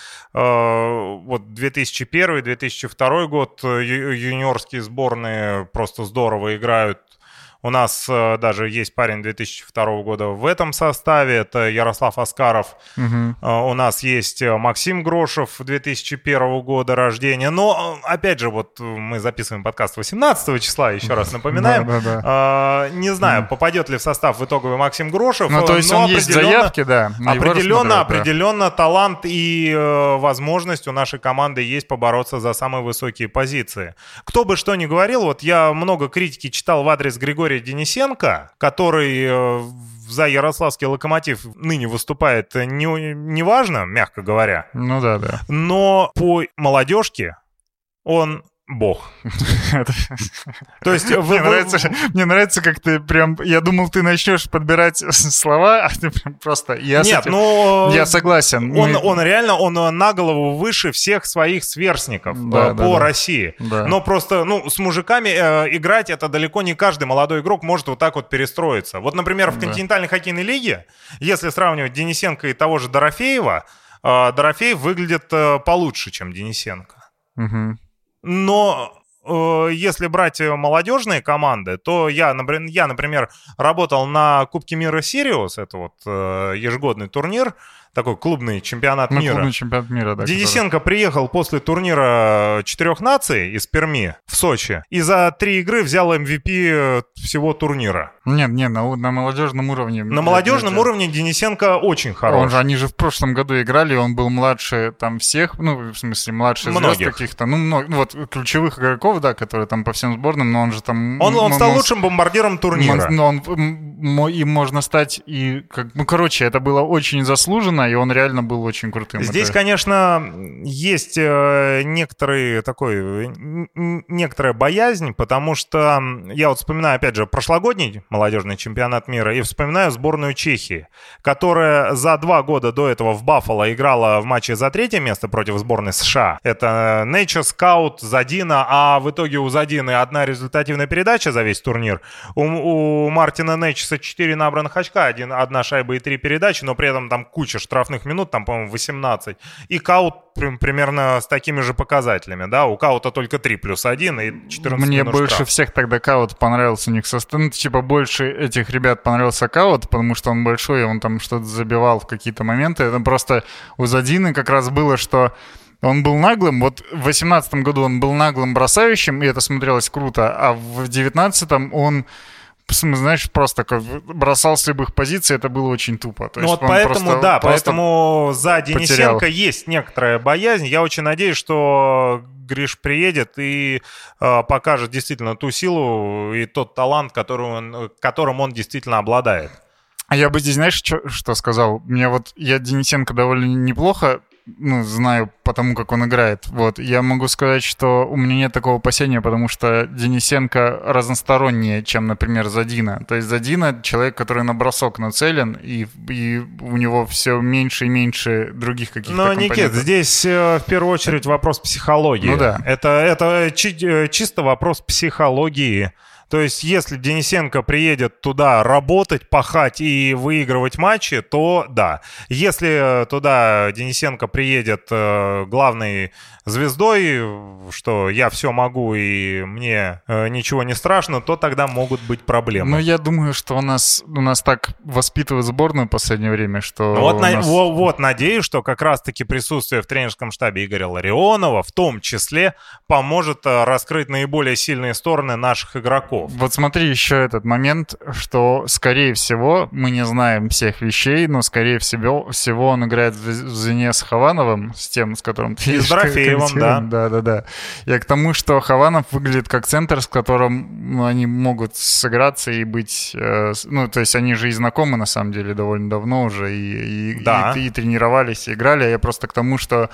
э, вот две тысячи первый - две тысячи второй год ю- юниорские сборные просто здорово играют. У нас э, даже есть парень две тысячи второго года в этом составе, это Ярослав Аскаров. Угу. Э, у нас есть Максим Грошев две тысячи первого года рождения. Но, опять же, вот мы записываем подкаст восемнадцатого числа, еще раз напоминаем. Да, да, да. Э, не знаю, попадет ли в состав в итоговый Максим Грошев. Ну, то есть но он есть заявки, да. на его Определенно, рассмотрят, да. определенно талант и э, возможность у нашей команды есть побороться за самые высокие позиции. Кто бы что ни говорил, вот я много критики читал в адрес Григория Денисенко, который э, за Ярославский Локомотив ныне выступает не, неважно, мягко говоря, Ну да, да. но по молодежке он бог. То есть вы- Мне вы- нравится, мне нравится, как ты прям... Я думал, ты начнешь подбирать слова, а ты прям просто... Я с Нет, этим- ну... Я согласен. Он, Мы- он реально, он на голову выше всех своих сверстников Да, э, да, по да. России. Да. Но просто, ну, с мужиками э, играть это далеко не каждый молодой игрок может вот так вот перестроиться. Вот, например, в Да. континентальной хоккейной лиге, если сравнивать Денисенко и того же Дорофеева, э, Дорофеев выглядит э, получше, чем Денисенко. Мгм. Но э, если брать э, молодежные команды, то я, например, я, например, работал на Кубке мира Сириус, это вот э, ежегодный турнир, такой клубный чемпионат Ну, мира. клубный чемпионат мира, да. Денисенко приехал после турнира четырех наций из Перми в Сочи и за три игры взял эм ви пи всего турнира. который- Нет, нет, на, на молодежном уровне. На молодежном Это- уровне Денисенко очень хорош. Он же, они же в прошлом году играли, он был младше там всех, ну, в смысле, младше звезд Многих. каких-то, ну, много, ну, вот ключевых игроков, да, которые там по всем сборным, но он же там... Он, он м- стал м- лучшим бомбардиром турнира. м- Но он, м- м- им можно стать и... Как, ну, короче, это было очень заслуженно, и он реально был очень крутым. Здесь, Это- конечно, есть э, некоторый такой, н- н- некоторая боязнь, потому что я вот вспоминаю, опять же, прошлогодний молодежный чемпионат мира и вспоминаю сборную Чехии, которая за два года до этого в Баффало играла в матче за третье место против сборной США. Это Nature Scout, Задина, а в итоге у Задины одна результативная передача за весь турнир. У, у Мартина Нечеса четыре набранных очка, один, одна шайба и три передачи, но при этом там куча штрафных минут, там, по-моему, восемнадцать. И Каут при- примерно с такими же показателями, да, у Каута только три плюс один и четырнадцать Мне минут больше штраф. всех тогда Каут понравился у них состав. Ну, типа, больше этих ребят понравился Каут, потому что он большой, и он там что-то забивал в какие-то моменты. Это просто у Задины как раз было, что он был наглым. Вот в восемнадцатом году он был наглым бросающим, и это смотрелось круто. А в девятнадцатом он знаешь, просто как бросал с любых позиций, это было очень тупо. То ну есть вот поэтому, просто, да, просто поэтому за Денисенко потерял. есть некоторая боязнь. Я очень надеюсь, что Гриш приедет и э, покажет действительно ту силу и тот талант, который он, которым он действительно обладает. А я бы здесь, знаешь, что, что сказал? Мне вот, я Денисенко довольно неплохо, ну, знаю по тому, как он играет. Вот, я могу сказать, что у меня нет такого опасения, потому что Денисенко разностороннее, чем, например, Задина. То есть Задина — человек, который на бросок нацелен, и, и у него все меньше и меньше других каких-то Но, компонентов. Никит, здесь э, в первую очередь вопрос психологии. Ну да. Это, это чи- чисто вопрос психологии. То есть, если Денисенко приедет туда работать, пахать и выигрывать матчи, то да. Если туда Денисенко приедет э, главной звездой, что я все могу и мне э, ничего не страшно, то тогда могут быть проблемы. Ну, я думаю, что у нас, у нас так воспитывают сборную в последнее время, что... Ну, вот, на, нас... вот, вот, надеюсь, что как раз-таки присутствие в тренерском штабе Игоря Ларионова в том числе поможет э, раскрыть наиболее сильные стороны наших игроков. Вот смотри, еще этот момент, что, скорее всего, мы не знаем всех вещей, но, скорее всего, всего он играет в звене с Ховановым, с тем, с которым ты... И с Дорофеевым, да. Да-да-да. Я к тому, что Хованов выглядит как центр, с которым ну, они могут сыграться и быть... Э, ну, то есть они же и знакомы, на самом деле, довольно давно уже, и, и, да. и, и тренировались, и играли. А я просто к тому, что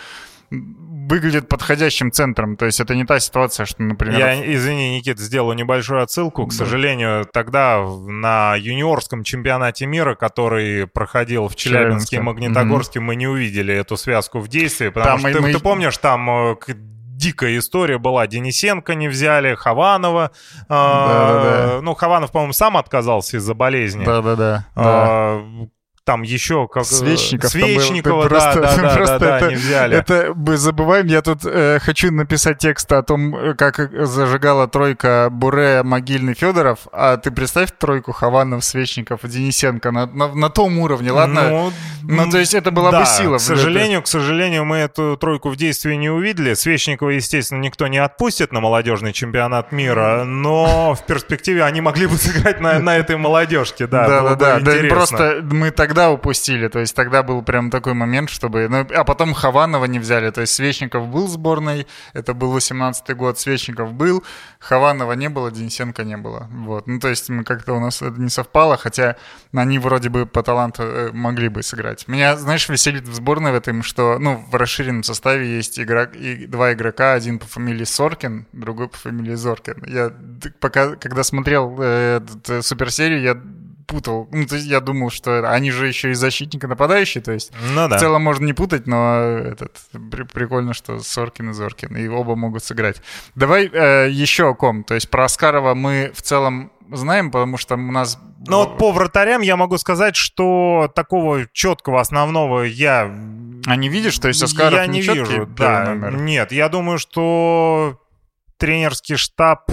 выглядит подходящим центром. То есть это не та ситуация, что, например... Я, извини, Никита, сделаю небольшую отсылку. К да. сожалению, тогда на юниорском чемпионате мира, который проходил в Челябинске и Магнитогорске, mm-hmm. мы не увидели эту связку в действии. Потому там что мы... ты, ты помнишь, там дикая история была. Денисенко не взяли, Хованова. Да-да-да. Э, ну, Хованов, по-моему, сам отказался из-за болезни. Да-да-да. Э, Там еще как... Свечников. Свечникова, да, просто, да, да, просто да, это, да, не взяли. Это мы забываем. Я тут э, хочу написать текст о том, как зажигала тройка Буре, Могильный, Федоров. А ты представь тройку Хованов, Свечников и Денисенко на, на, на том уровне, ладно? Ну, ну, то есть это была да, бы сила. К сожалению, к сожалению, мы эту тройку в действии не увидели. Свечникова, естественно, никто не отпустит на молодежный чемпионат мира, но в перспективе они могли бы сыграть на, на этой молодежке, да. Да, да, да. Да, просто мы тогда Тогда упустили, то есть тогда был прям такой момент, чтобы... Ну, а потом Хованова не взяли, то есть Свечников был в сборной, это был восемнадцатый год, Свечников был, Хованова не было, Денисенко не было. Вот. Ну, то есть мы как-то у нас это не совпало, хотя они вроде бы по таланту могли бы сыграть. Меня, знаешь, веселит в сборной в этом, что, ну, в расширенном составе есть игрок, и два игрока, один по фамилии Соркин, другой по фамилии Зоркин. Я пока, когда смотрел э, эту суперсерию, я путал. Ну, то есть я думал, что они же еще и защитник и нападающий, то есть ну, да. в целом можно не путать, но этот, при, прикольно, что Соркин и Зоркин, и оба могут сыграть. Давай э, еще о ком. То есть про Аскарова мы в целом знаем, потому что у нас... Ну вот по вратарям я могу сказать, что такого четкого основного я... А не видишь, то есть Аскаров я не, не вижу, да, номер? Нет, я думаю, что тренерский штаб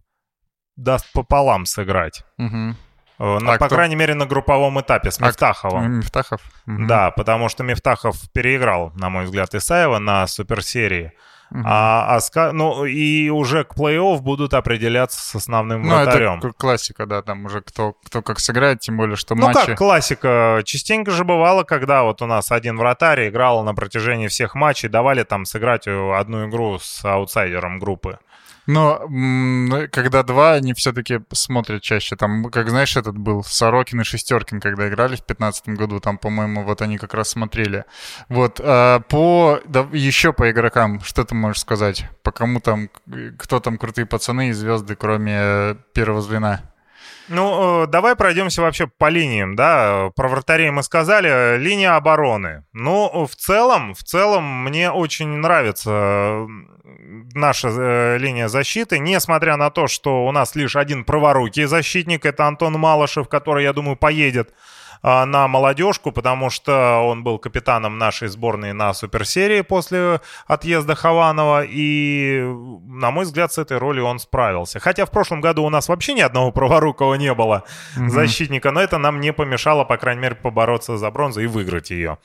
даст пополам сыграть. Угу. На, а по кто? крайней мере, на групповом этапе с Мифтаховым. А, Мифтахов? Угу. Да, потому что Мифтахов переиграл, на мой взгляд, Исаева на суперсерии. Угу. А, а, ну, и уже к плей-офф будут определяться с основным ну, вратарем. Это классика, да, там уже кто, кто как сыграет, тем более, что ну, матчи... Ну, как классика. Частенько же бывало, когда вот у нас один вратарь играл на протяжении всех матчей, давали там сыграть одну игру с аутсайдером группы. Но м- когда два, они все-таки смотрят чаще. Там, как знаешь, этот был Сорокин и Шестеркин, когда играли в пятнадцатом году, там, по-моему, вот они как раз смотрели. Вот, а по... Да, еще по игрокам, что ты можешь сказать? По кому там, кто там крутые пацаны и звезды, кроме первого звена? Ну, давай пройдемся вообще по линиям, да. Про вратарей мы сказали. Линия обороны. Ну, в целом, в целом мне очень нравится наша э, линия защиты, несмотря на то, что у нас лишь один праворукий защитник, это Антон Малышев, который, я думаю, поедет э, на молодежку, потому что он был капитаном нашей сборной на суперсерии после отъезда Хованова, и, на мой взгляд, с этой ролью он справился. Хотя в прошлом году у нас вообще ни одного праворукого не было mm-hmm. защитника, но это нам не помешало, по крайней мере, побороться за бронзу и выиграть ее.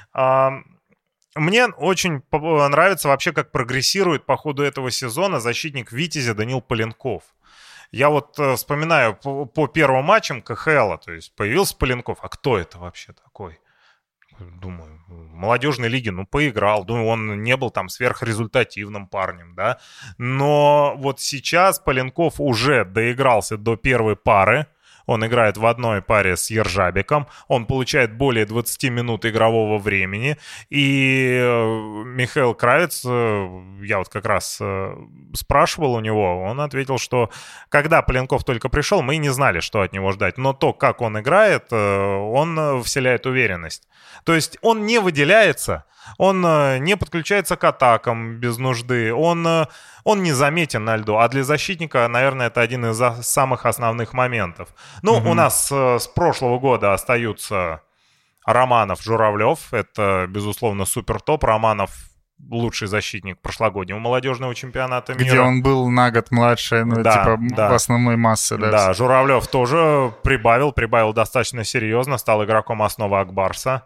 Мне очень нравится вообще, как прогрессирует по ходу этого сезона защитник «Витязя» Данил Поленков. Я вот э, вспоминаю по, по первым матчам ка ха эла, то есть появился Поленков, а кто это вообще такой? Думаю, в молодежной лиге, ну, поиграл. Думаю, он не был там сверхрезультативным парнем, да. Но вот сейчас Поленков уже доигрался до первой пары. Он играет в одной паре с Ержабиком. Он получает более двадцать минут игрового времени. И Михаил Кравец, я вот как раз спрашивал у него, он ответил, что когда Поленков только пришел, мы не знали, что от него ждать. Но то, как он играет, он вселяет уверенность. То есть он не выделяется, он не подключается к атакам без нужды, он, он незаметен на льду. А для защитника, наверное, это один из самых основных моментов. Ну, mm-hmm. у нас с прошлого года остаются Романов, Журавлев. Это, безусловно, супер топ. Романов лучший защитник прошлогоднего молодежного чемпионата мира. Где он был на год младше, ну, да, типа да. в основной массы. Да, да, Журавлев тоже прибавил, прибавил достаточно серьезно, стал игроком основы Акбарса.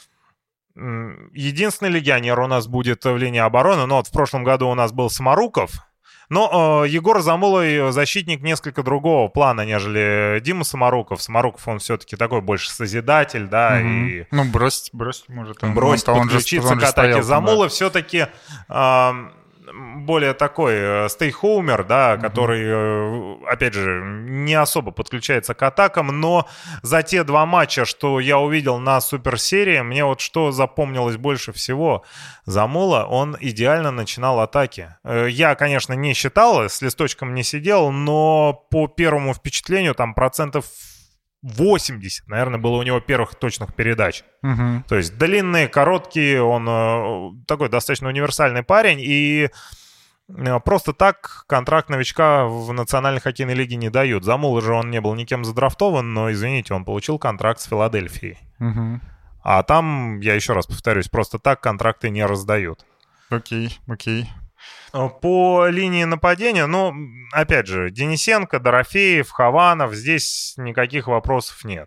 Единственный легионер у нас будет в линии обороны, но вот в прошлом году у нас был Самаруков. Но э, Егор Замулой защитник несколько другого плана, нежели Дима Самаруков. Самаруков, он все-таки такой больше созидатель, да. Угу. И... Ну, бросить, бросить может. Он, бросить, он, подключиться он же, он к атаке. стоял, Замула да. все-таки... Э, более такой стейхоумер, да, mm-hmm. который, опять же, не особо подключается к атакам, но за те два матча, что я увидел на суперсерии, мне вот что запомнилось больше всего. Замула, он идеально начинал атаки. Я, конечно, не считал, с листочком не сидел, но по первому впечатлению там процентов восемьдесят, наверное, было у него первых точных передач. Угу. То есть длинные, короткие, он э, такой достаточно универсальный парень, и э, просто так контракт новичка в Национальной хоккейной лиге не дают. Замула же он не был никем задрафтован, но, извините, он получил контракт с Филадельфией. Угу. А там, я еще раз повторюсь, просто так контракты не раздают. Окей, окей. По линии нападения, ну, опять же, Денисенко, Дорофеев, Хованов, здесь никаких вопросов нет.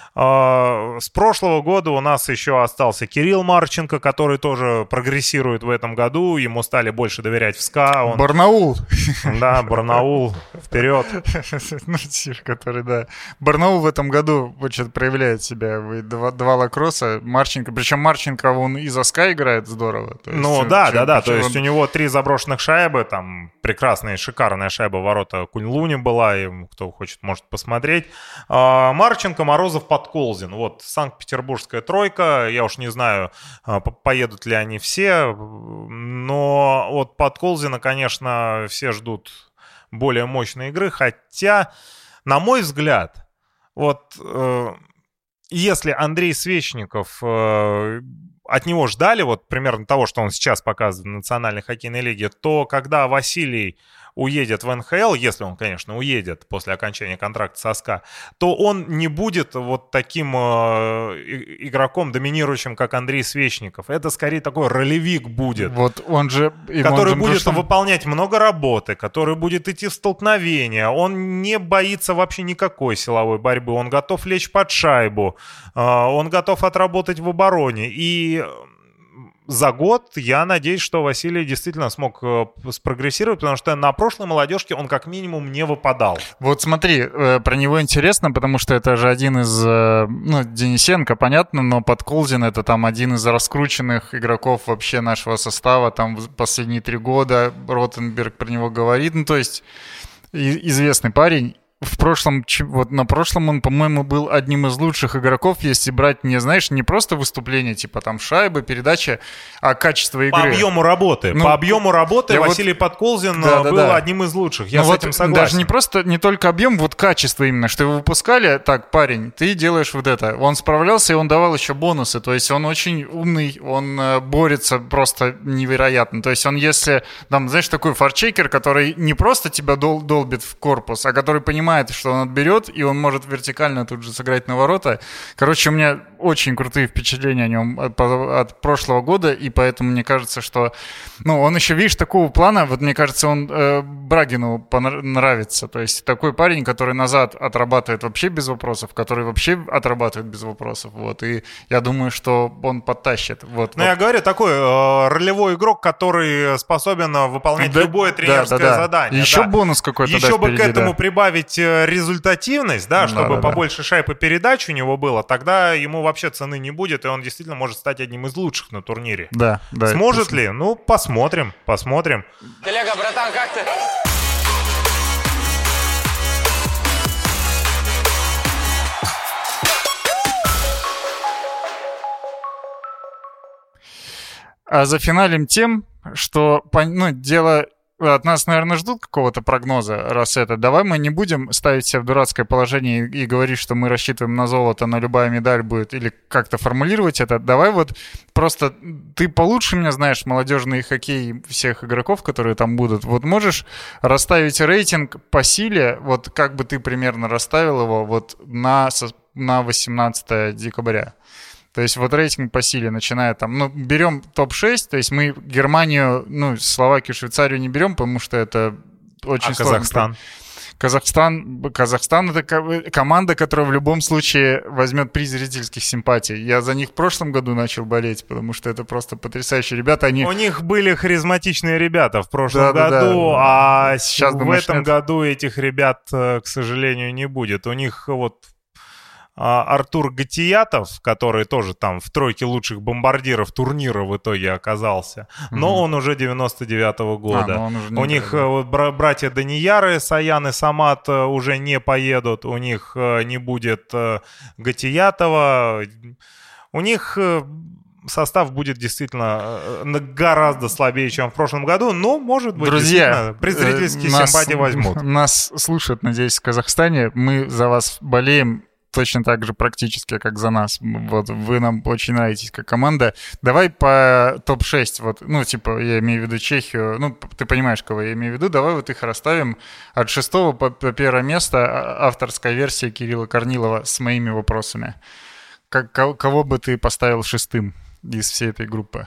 С прошлого года у нас еще остался Кирилл Марченко, который тоже прогрессирует в этом году. Ему стали больше доверять в СКА. Он... Барнаул. Да, Барнаул. Вперед. Ну, который, да. Барнаул в этом году очень проявляет себя. Два, два лакросса. Марченко. Причем Марченко, он и за СКА играет здорово. То есть, ну, да, чем, да, да. То есть он... у него три заброшенных шайбы. Там прекрасная, шикарная шайба в ворота Кунь-Луни была. И кто хочет, может посмотреть. Марченко, Морозов, Подколзин. Вот Санкт-Петербургская тройка. Я уж не знаю, поедут ли они все. Но вот Подколзина, конечно, все ждут более мощной игры. Хотя, на мой взгляд, вот э, если Андрей Свечников... Э, от него ждали вот примерно того, что он сейчас показывает в Национальной хоккейной лиге, то когда Василий уедет в эн ха эл, если он, конечно, уедет после окончания контракта со СКА, то он не будет вот таким э, игроком доминирующим, как Андрей Свечников. Это скорее такой ролевик будет. Вот он же... Который он же будет прошлом... выполнять много работы, который будет идти в столкновения. Он не боится вообще никакой силовой борьбы. Он готов лечь под шайбу. Э, он готов отработать в обороне. И... за год я надеюсь, что Василий действительно смог э, спрогрессировать, потому что на прошлой молодежке он как минимум не выпадал. Вот смотри, э, про него интересно, потому что это же один из, э, ну, Денисенко, понятно, но Подколзин — это там один из раскрученных игроков вообще нашего состава, там последние три года Ротенберг про него говорит, ну, то есть и, известный парень. В прошлом, вот на прошлом он, по-моему, был одним из лучших игроков, если брать, не, знаешь, не просто выступление, типа там шайбы, передача, а качество игры. По объему работы. Ну, по объему работы Василий вот... Подколзин да, был да, одним из лучших. Я ну с вот этим согласен. Даже не просто, не только объем, вот качество именно, что его выпускали, так, парень, ты делаешь вот это. Он справлялся, и он давал еще бонусы, то есть он очень умный, он э, борется просто невероятно. То есть он, если, там, знаешь, такой форчекер, который не просто тебя дол- долбит в корпус, а который понимает, понимает, что он отберет, и он может вертикально тут же сыграть на ворота. Короче, у меня очень крутые впечатления о нем от, от прошлого года, и поэтому мне кажется, что... Ну, он еще, видишь, такого плана, вот мне кажется, он э, Брагину нравится. То есть такой парень, который назад отрабатывает вообще без вопросов, который вообще отрабатывает без вопросов. Вот, и я думаю, что он подтащит. Вот, ну, вот. я говорю, такой э, ролевой игрок, который способен выполнять да, любое тренерское да, да, да. задание. Еще да. бонус какой-то. Еще да, бы впереди, к этому да. прибавить результативность, да, чтобы да, да, побольше да. шайб и передач у него было, тогда ему вообще цены не будет, и он действительно может стать одним из лучших на турнире. Да, да. Сможет ли? Ну, посмотрим, посмотрим. Телега, братан, как ты? А зафиналим тем, что, ну, дело... От нас, наверное, ждут какого-то прогноза, раз это. Давай мы не будем ставить себя в дурацкое положение и, и говорить, что мы рассчитываем на золото, на любая медаль будет, или как-то формулировать это. Давай вот просто ты получше меня знаешь молодежный хоккей всех игроков, которые там будут. Вот можешь расставить рейтинг по силе, вот как бы ты примерно расставил его вот на, на восемнадцатое декабря? То есть вот рейтинг по силе, начиная там, ну, берем топ шесть, то есть мы Германию, ну, Словакию, Швейцарию не берем, потому что это очень а сложно. Казахстан? Казахстан, Казахстан — это команда, которая в любом случае возьмет приз зрительских симпатий. Я за них в прошлом году начал болеть, потому что это просто потрясающие ребята. Они... У них были харизматичные ребята в прошлом да, году, да, да. а сейчас, в думаешь, этом нет? году этих ребят, к сожалению, не будет. У них вот... Артур Гатиятов, который тоже там в тройке лучших бомбардиров турнира в итоге оказался, но mm-hmm. он уже девяносто девятого года. А, уже у них да. вот, братья Данияры, Саян и Самат уже не поедут, у них не будет Гатиятова, у них... состав будет действительно гораздо слабее, чем в прошлом году, но, может быть, друзья, при зрительские нас, симпатии возьмут. Нас слушают, надеюсь, в Казахстане. Мы за вас болеем точно так же практически, как за нас. Вот вы нам очень нравитесь как команда. Давай по топ шесть, вот, ну, типа, я имею в виду Чехию, ну, ты понимаешь, кого я имею в виду, давай вот их расставим от шестого по, по первое место, авторская версия Кирилла Корнилова с моими вопросами. Как, кого бы ты поставил шестым из всей этой группы?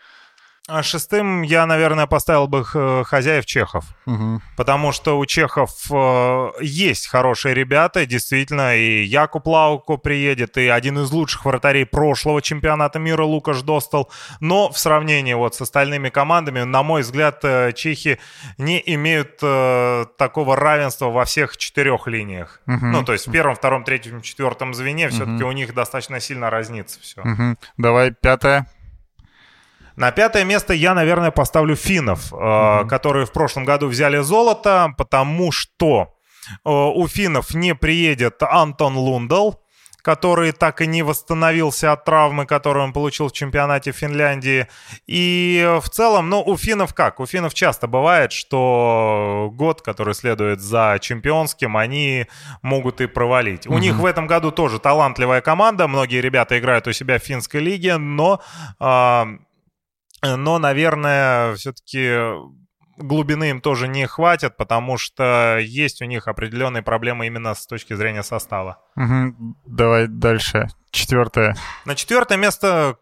А шестым я, наверное, поставил бы хозяев чехов. Угу. Потому что у чехов э, есть хорошие ребята, действительно, и Якуб Лауко приедет, и один из лучших вратарей прошлого чемпионата мира Лукаш Достал. Но в сравнении вот с остальными командами, на мой взгляд, э, чехи не имеют э, такого равенства во всех четырех линиях. Угу. Ну, то есть в первом, втором, третьем, четвертом звене все-таки угу. у них достаточно сильно разнится все. Угу. Давай пятое. На пятое место я, наверное, поставлю финнов, mm-hmm. э, которые в прошлом году взяли золото, потому что э, у финнов не приедет Антон Лундал, который так и не восстановился от травмы, которую он получил в чемпионате Финляндии. И в целом, ну, у финнов как? У финнов часто бывает, что год, который следует за чемпионским, они могут и провалить. Mm-hmm. У них в этом году тоже талантливая команда, многие ребята играют у себя в финской лиге, но... Э, Но, наверное, все-таки глубины им тоже не хватит, потому что есть у них определенные проблемы именно с точки зрения состава. Угу. Давай дальше. Четвертое. На четвертое место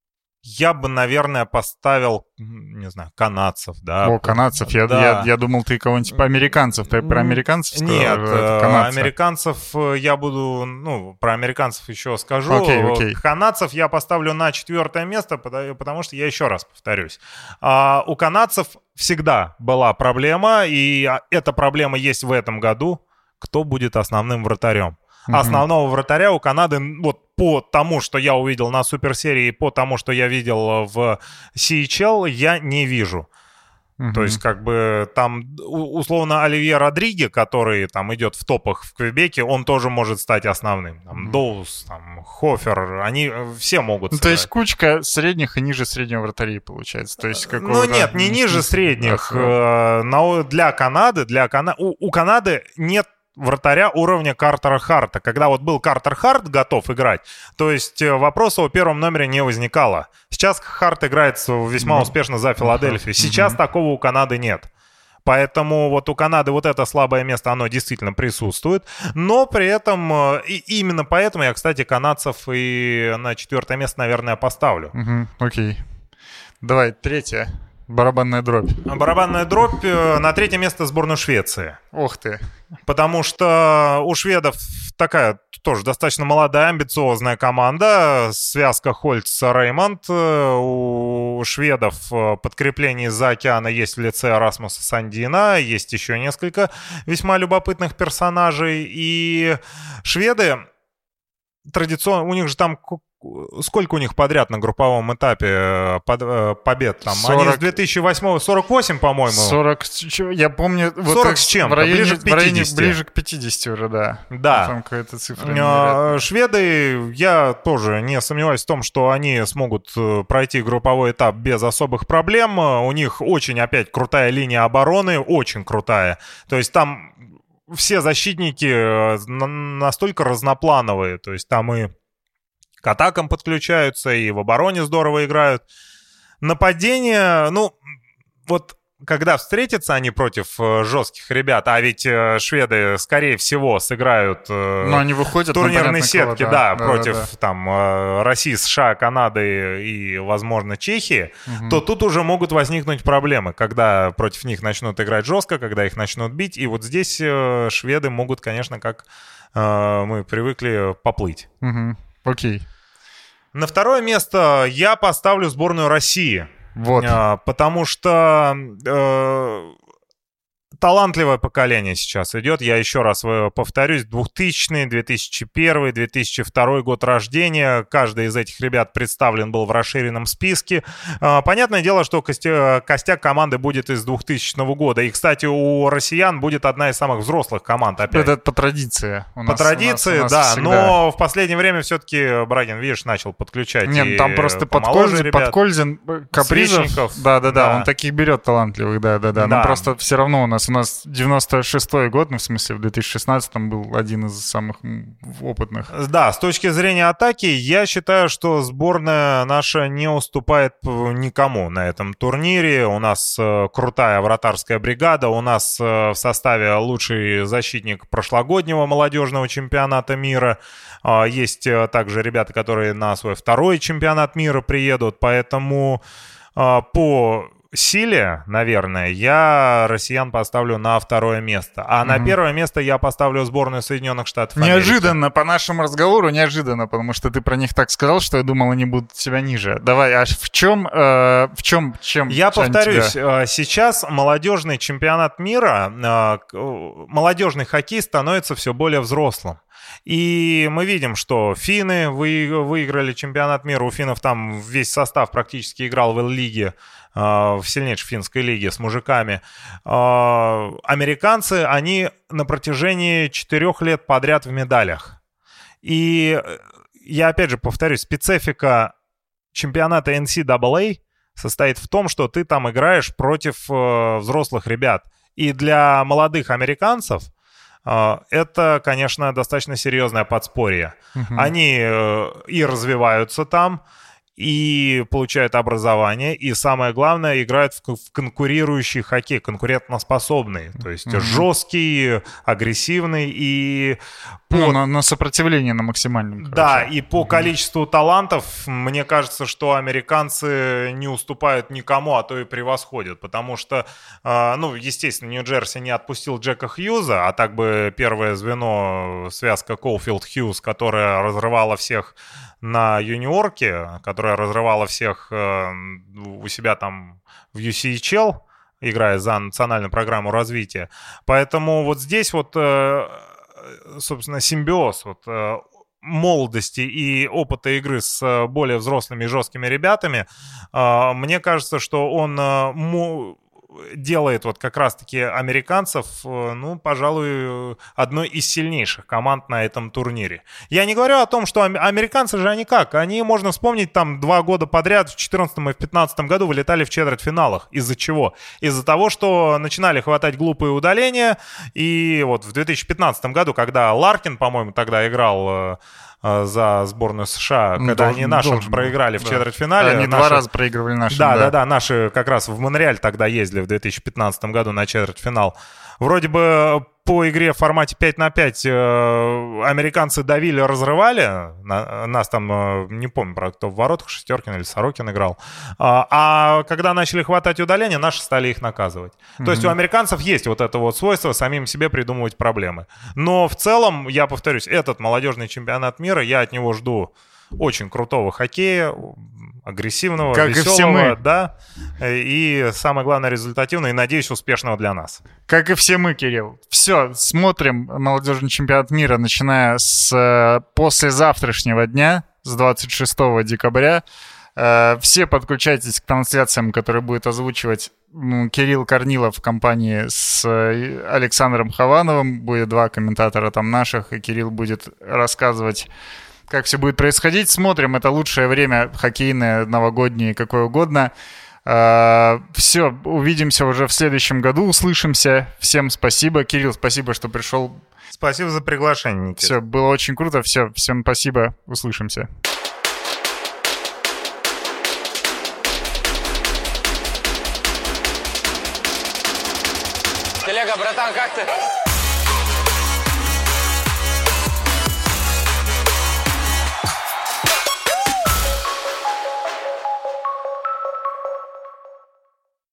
я бы, наверное, поставил, не знаю, канадцев, да. О, канадцев. Я, да. я, я думал, ты кого-нибудь по американцев. Ты про американцев сказал? Нет, американцев я буду, ну, про американцев еще скажу. Окей, окей. Канадцев я поставлю на четвертое место, потому что я еще раз повторюсь. А, у канадцев всегда была проблема, и эта проблема есть в этом году. Кто будет основным вратарем? Mm-hmm. Основного вратаря у Канады, вот по тому, что я увидел на суперсерии, по тому, что я видел в си эйч эл, я не вижу. Mm-hmm. То есть, как бы, там, условно, Оливье Родриге, который там идет в топах в Квебеке, он тоже может стать основным. Там, mm-hmm. Доус, там, Хофер, они все могут ну, сыграть. То есть, кучка средних и ниже среднего вратарей получается. То есть, ну, нет, не ниже средних. Да, для Канады, для Кана... у, у Канады нет вратаря уровня Картера Харта. Когда вот был Картер Харт готов играть, то есть вопроса о первом номере не возникало. Сейчас Харт играет весьма успешно за Филадельфию. Сейчас такого у Канады нет. Поэтому вот у Канады вот это слабое место, оно действительно присутствует. Но при этом, и именно поэтому я, кстати, канадцев и на четвертое место, наверное, поставлю. Угу, окей. Давай, третье. Барабанная дробь. Барабанная дробь на третье место сборную Швеции. Ох ты. Потому что у шведов такая тоже достаточно молодая, амбициозная команда. Связка Хольц-Реймонд. У шведов подкрепление из-за океана есть в лице Расмуса Сандина. Есть еще несколько весьма любопытных персонажей. И шведы традиционно... У них же там... Сколько у них подряд на групповом этапе под, побед? Там? сорок... Они с две тысячи восьмого сорок восемь, по-моему. сорок, я помню... Вот сорок с чем-то, в районе, ближе к пятидесяти. В районе, ближе к пятидесяти уже, да. Да. Там какая-то цифра. А, шведы, я тоже не сомневаюсь в том, что они смогут пройти групповой этап без особых проблем. У них очень, опять, крутая линия обороны, очень крутая. То есть там все защитники настолько разноплановые. То есть там и к атакам подключаются, и в обороне здорово играют. Нападение, ну, вот когда встретятся они против жестких ребят, а ведь шведы, скорее всего, сыграют Но они выходят в турнирной сетке, кого, да, да, против да, да. там России, США, Канады и, возможно, Чехии, угу. то тут уже могут возникнуть проблемы, когда против них начнут играть жестко, когда их начнут бить. И вот здесь шведы могут, конечно, как мы привыкли, поплыть. Угу. Окей. На второе место я поставлю сборную России. Вот. А, потому что э, талантливое поколение сейчас идет. Я еще раз повторюсь. двухтысячный, две тысячи первый, две тысячи второй год рождения. Каждый из этих ребят представлен был в расширенном списке. А, понятное дело, что костя, костяк команды будет из двухтысячного года. И, кстати, у россиян будет одна из самых взрослых команд. Опять. Это по традиции. У по нас, традиции, у нас, у нас да. всегда. Но в последнее время все-таки Брагин, видишь, начал подключать. Нет, там просто Подкользин, Подкользин, Капризов. Да-да-да, да. он таких берет талантливых, да-да-да. Да. Но просто все равно у нас, у нас девяносто шестой год, ну, в смысле, в две тысячи шестнадцатом был один из самых опытных. Да, с точки зрения атаки, я считаю, что сборная наша не уступает никому на этом турнире. У нас э, крутая вратарская бригада, у нас э, в составе лучший защитник прошлогоднего молодежного чемпионата мира. Э, есть э, также ребята, которые на свой второй чемпионат мира приедут, поэтому э, по силе, наверное, я россиян поставлю на второе место. А mm-hmm. на первое место я поставлю сборную Соединенных Штатов Америки. Неожиданно, по нашему разговору, неожиданно, потому что ты про них так сказал, что я думал, они будут себя ниже. Давай, а в чем, э, в чем, чем... Я повторюсь, тебя... сейчас молодежный чемпионат мира, молодежный хоккей становится все более взрослым. И мы видим, что финны вы, выиграли чемпионат мира. У финнов там весь состав практически играл в Л-лиге, в сильнейшей финской лиге с мужиками. Американцы, они на протяжении четырех лет подряд в медалях. И я опять же повторюсь, специфика чемпионата эн си эй эй состоит в том, что ты там играешь против взрослых ребят. И для молодых американцев это, конечно, достаточно серьезное подспорье. Uh-huh. Они и развиваются там, и получают образование, и самое главное, играют в конкурирующий хоккей, конкурентоспособный, то есть mm-hmm. жесткий, агрессивный и... По... Ну, на, на сопротивление на максимальном. Короче. Да, и по mm-hmm. количеству талантов, мне кажется, что американцы не уступают никому, а то и превосходят, потому что, э, ну, естественно, Нью-Джерси не отпустил Джека Хьюза, а так бы первое звено, связка Коулфилд-Хьюз, которая разрывала всех на юниорке, которая разрывала всех э, у себя там в ю си эйч эл, играя за национальную программу развития. Поэтому вот здесь вот, э, собственно, симбиоз вот, э, молодости и опыта игры с более взрослыми и жесткими ребятами, э, мне кажется, что он э, мо- делает вот как раз-таки американцев, ну, пожалуй, одной из сильнейших команд на этом турнире. Я не говорю о том, что американцы же они как? Они, можно вспомнить, там два года подряд в две тысячи четырнадцатом и в две тысячи пятнадцатом году вылетали в четвертьфиналах. Из-за чего? Из-за того, что начинали хватать глупые удаления. И вот в две тысячи пятнадцатом году, когда Ларкин, по-моему, тогда играл за сборную США, когда Должен, они нашим должен проиграли был, в да. четвертьфинале. Они наши... два раза проигрывали нашим. Да, да, да, да, наши как раз в Монреаль тогда ездили в две тысячи пятнадцатом году на четвертьфинал. Вроде бы по игре в формате пять на пять э, американцы давили, разрывали. На, нас там, э, не помню, правда, кто в воротах, Шестеркин или Сорокин играл. А, а когда начали хватать удаления, наши стали их наказывать. Mm-hmm. То есть у американцев есть вот это вот свойство самим себе придумывать проблемы. Но в целом, я повторюсь, этот молодежный чемпионат мира, я от него жду очень крутого хоккея, агрессивного, как веселого, и все мы. Да, и самое главное, результативного и, надеюсь, успешного для нас. Как и все мы, Кирилл. Все, смотрим молодежный чемпионат мира, начиная с послезавтрашнего дня, с двадцать шестого декабря. Все подключайтесь к трансляциям, которые будет озвучивать Кирилл Корнилов в компании с Александром Ховановым. Будет два комментатора там наших, и Кирилл будет рассказывать, как все будет происходить. Смотрим, это лучшее время хоккейное, новогоднее, какое угодно. Все, увидимся уже в следующем году, услышимся. Всем спасибо. Кирилл, спасибо, что пришел. Спасибо за приглашение, Никита. Все, было очень круто. Все, всем спасибо. Услышимся. Телега, братан, как ты?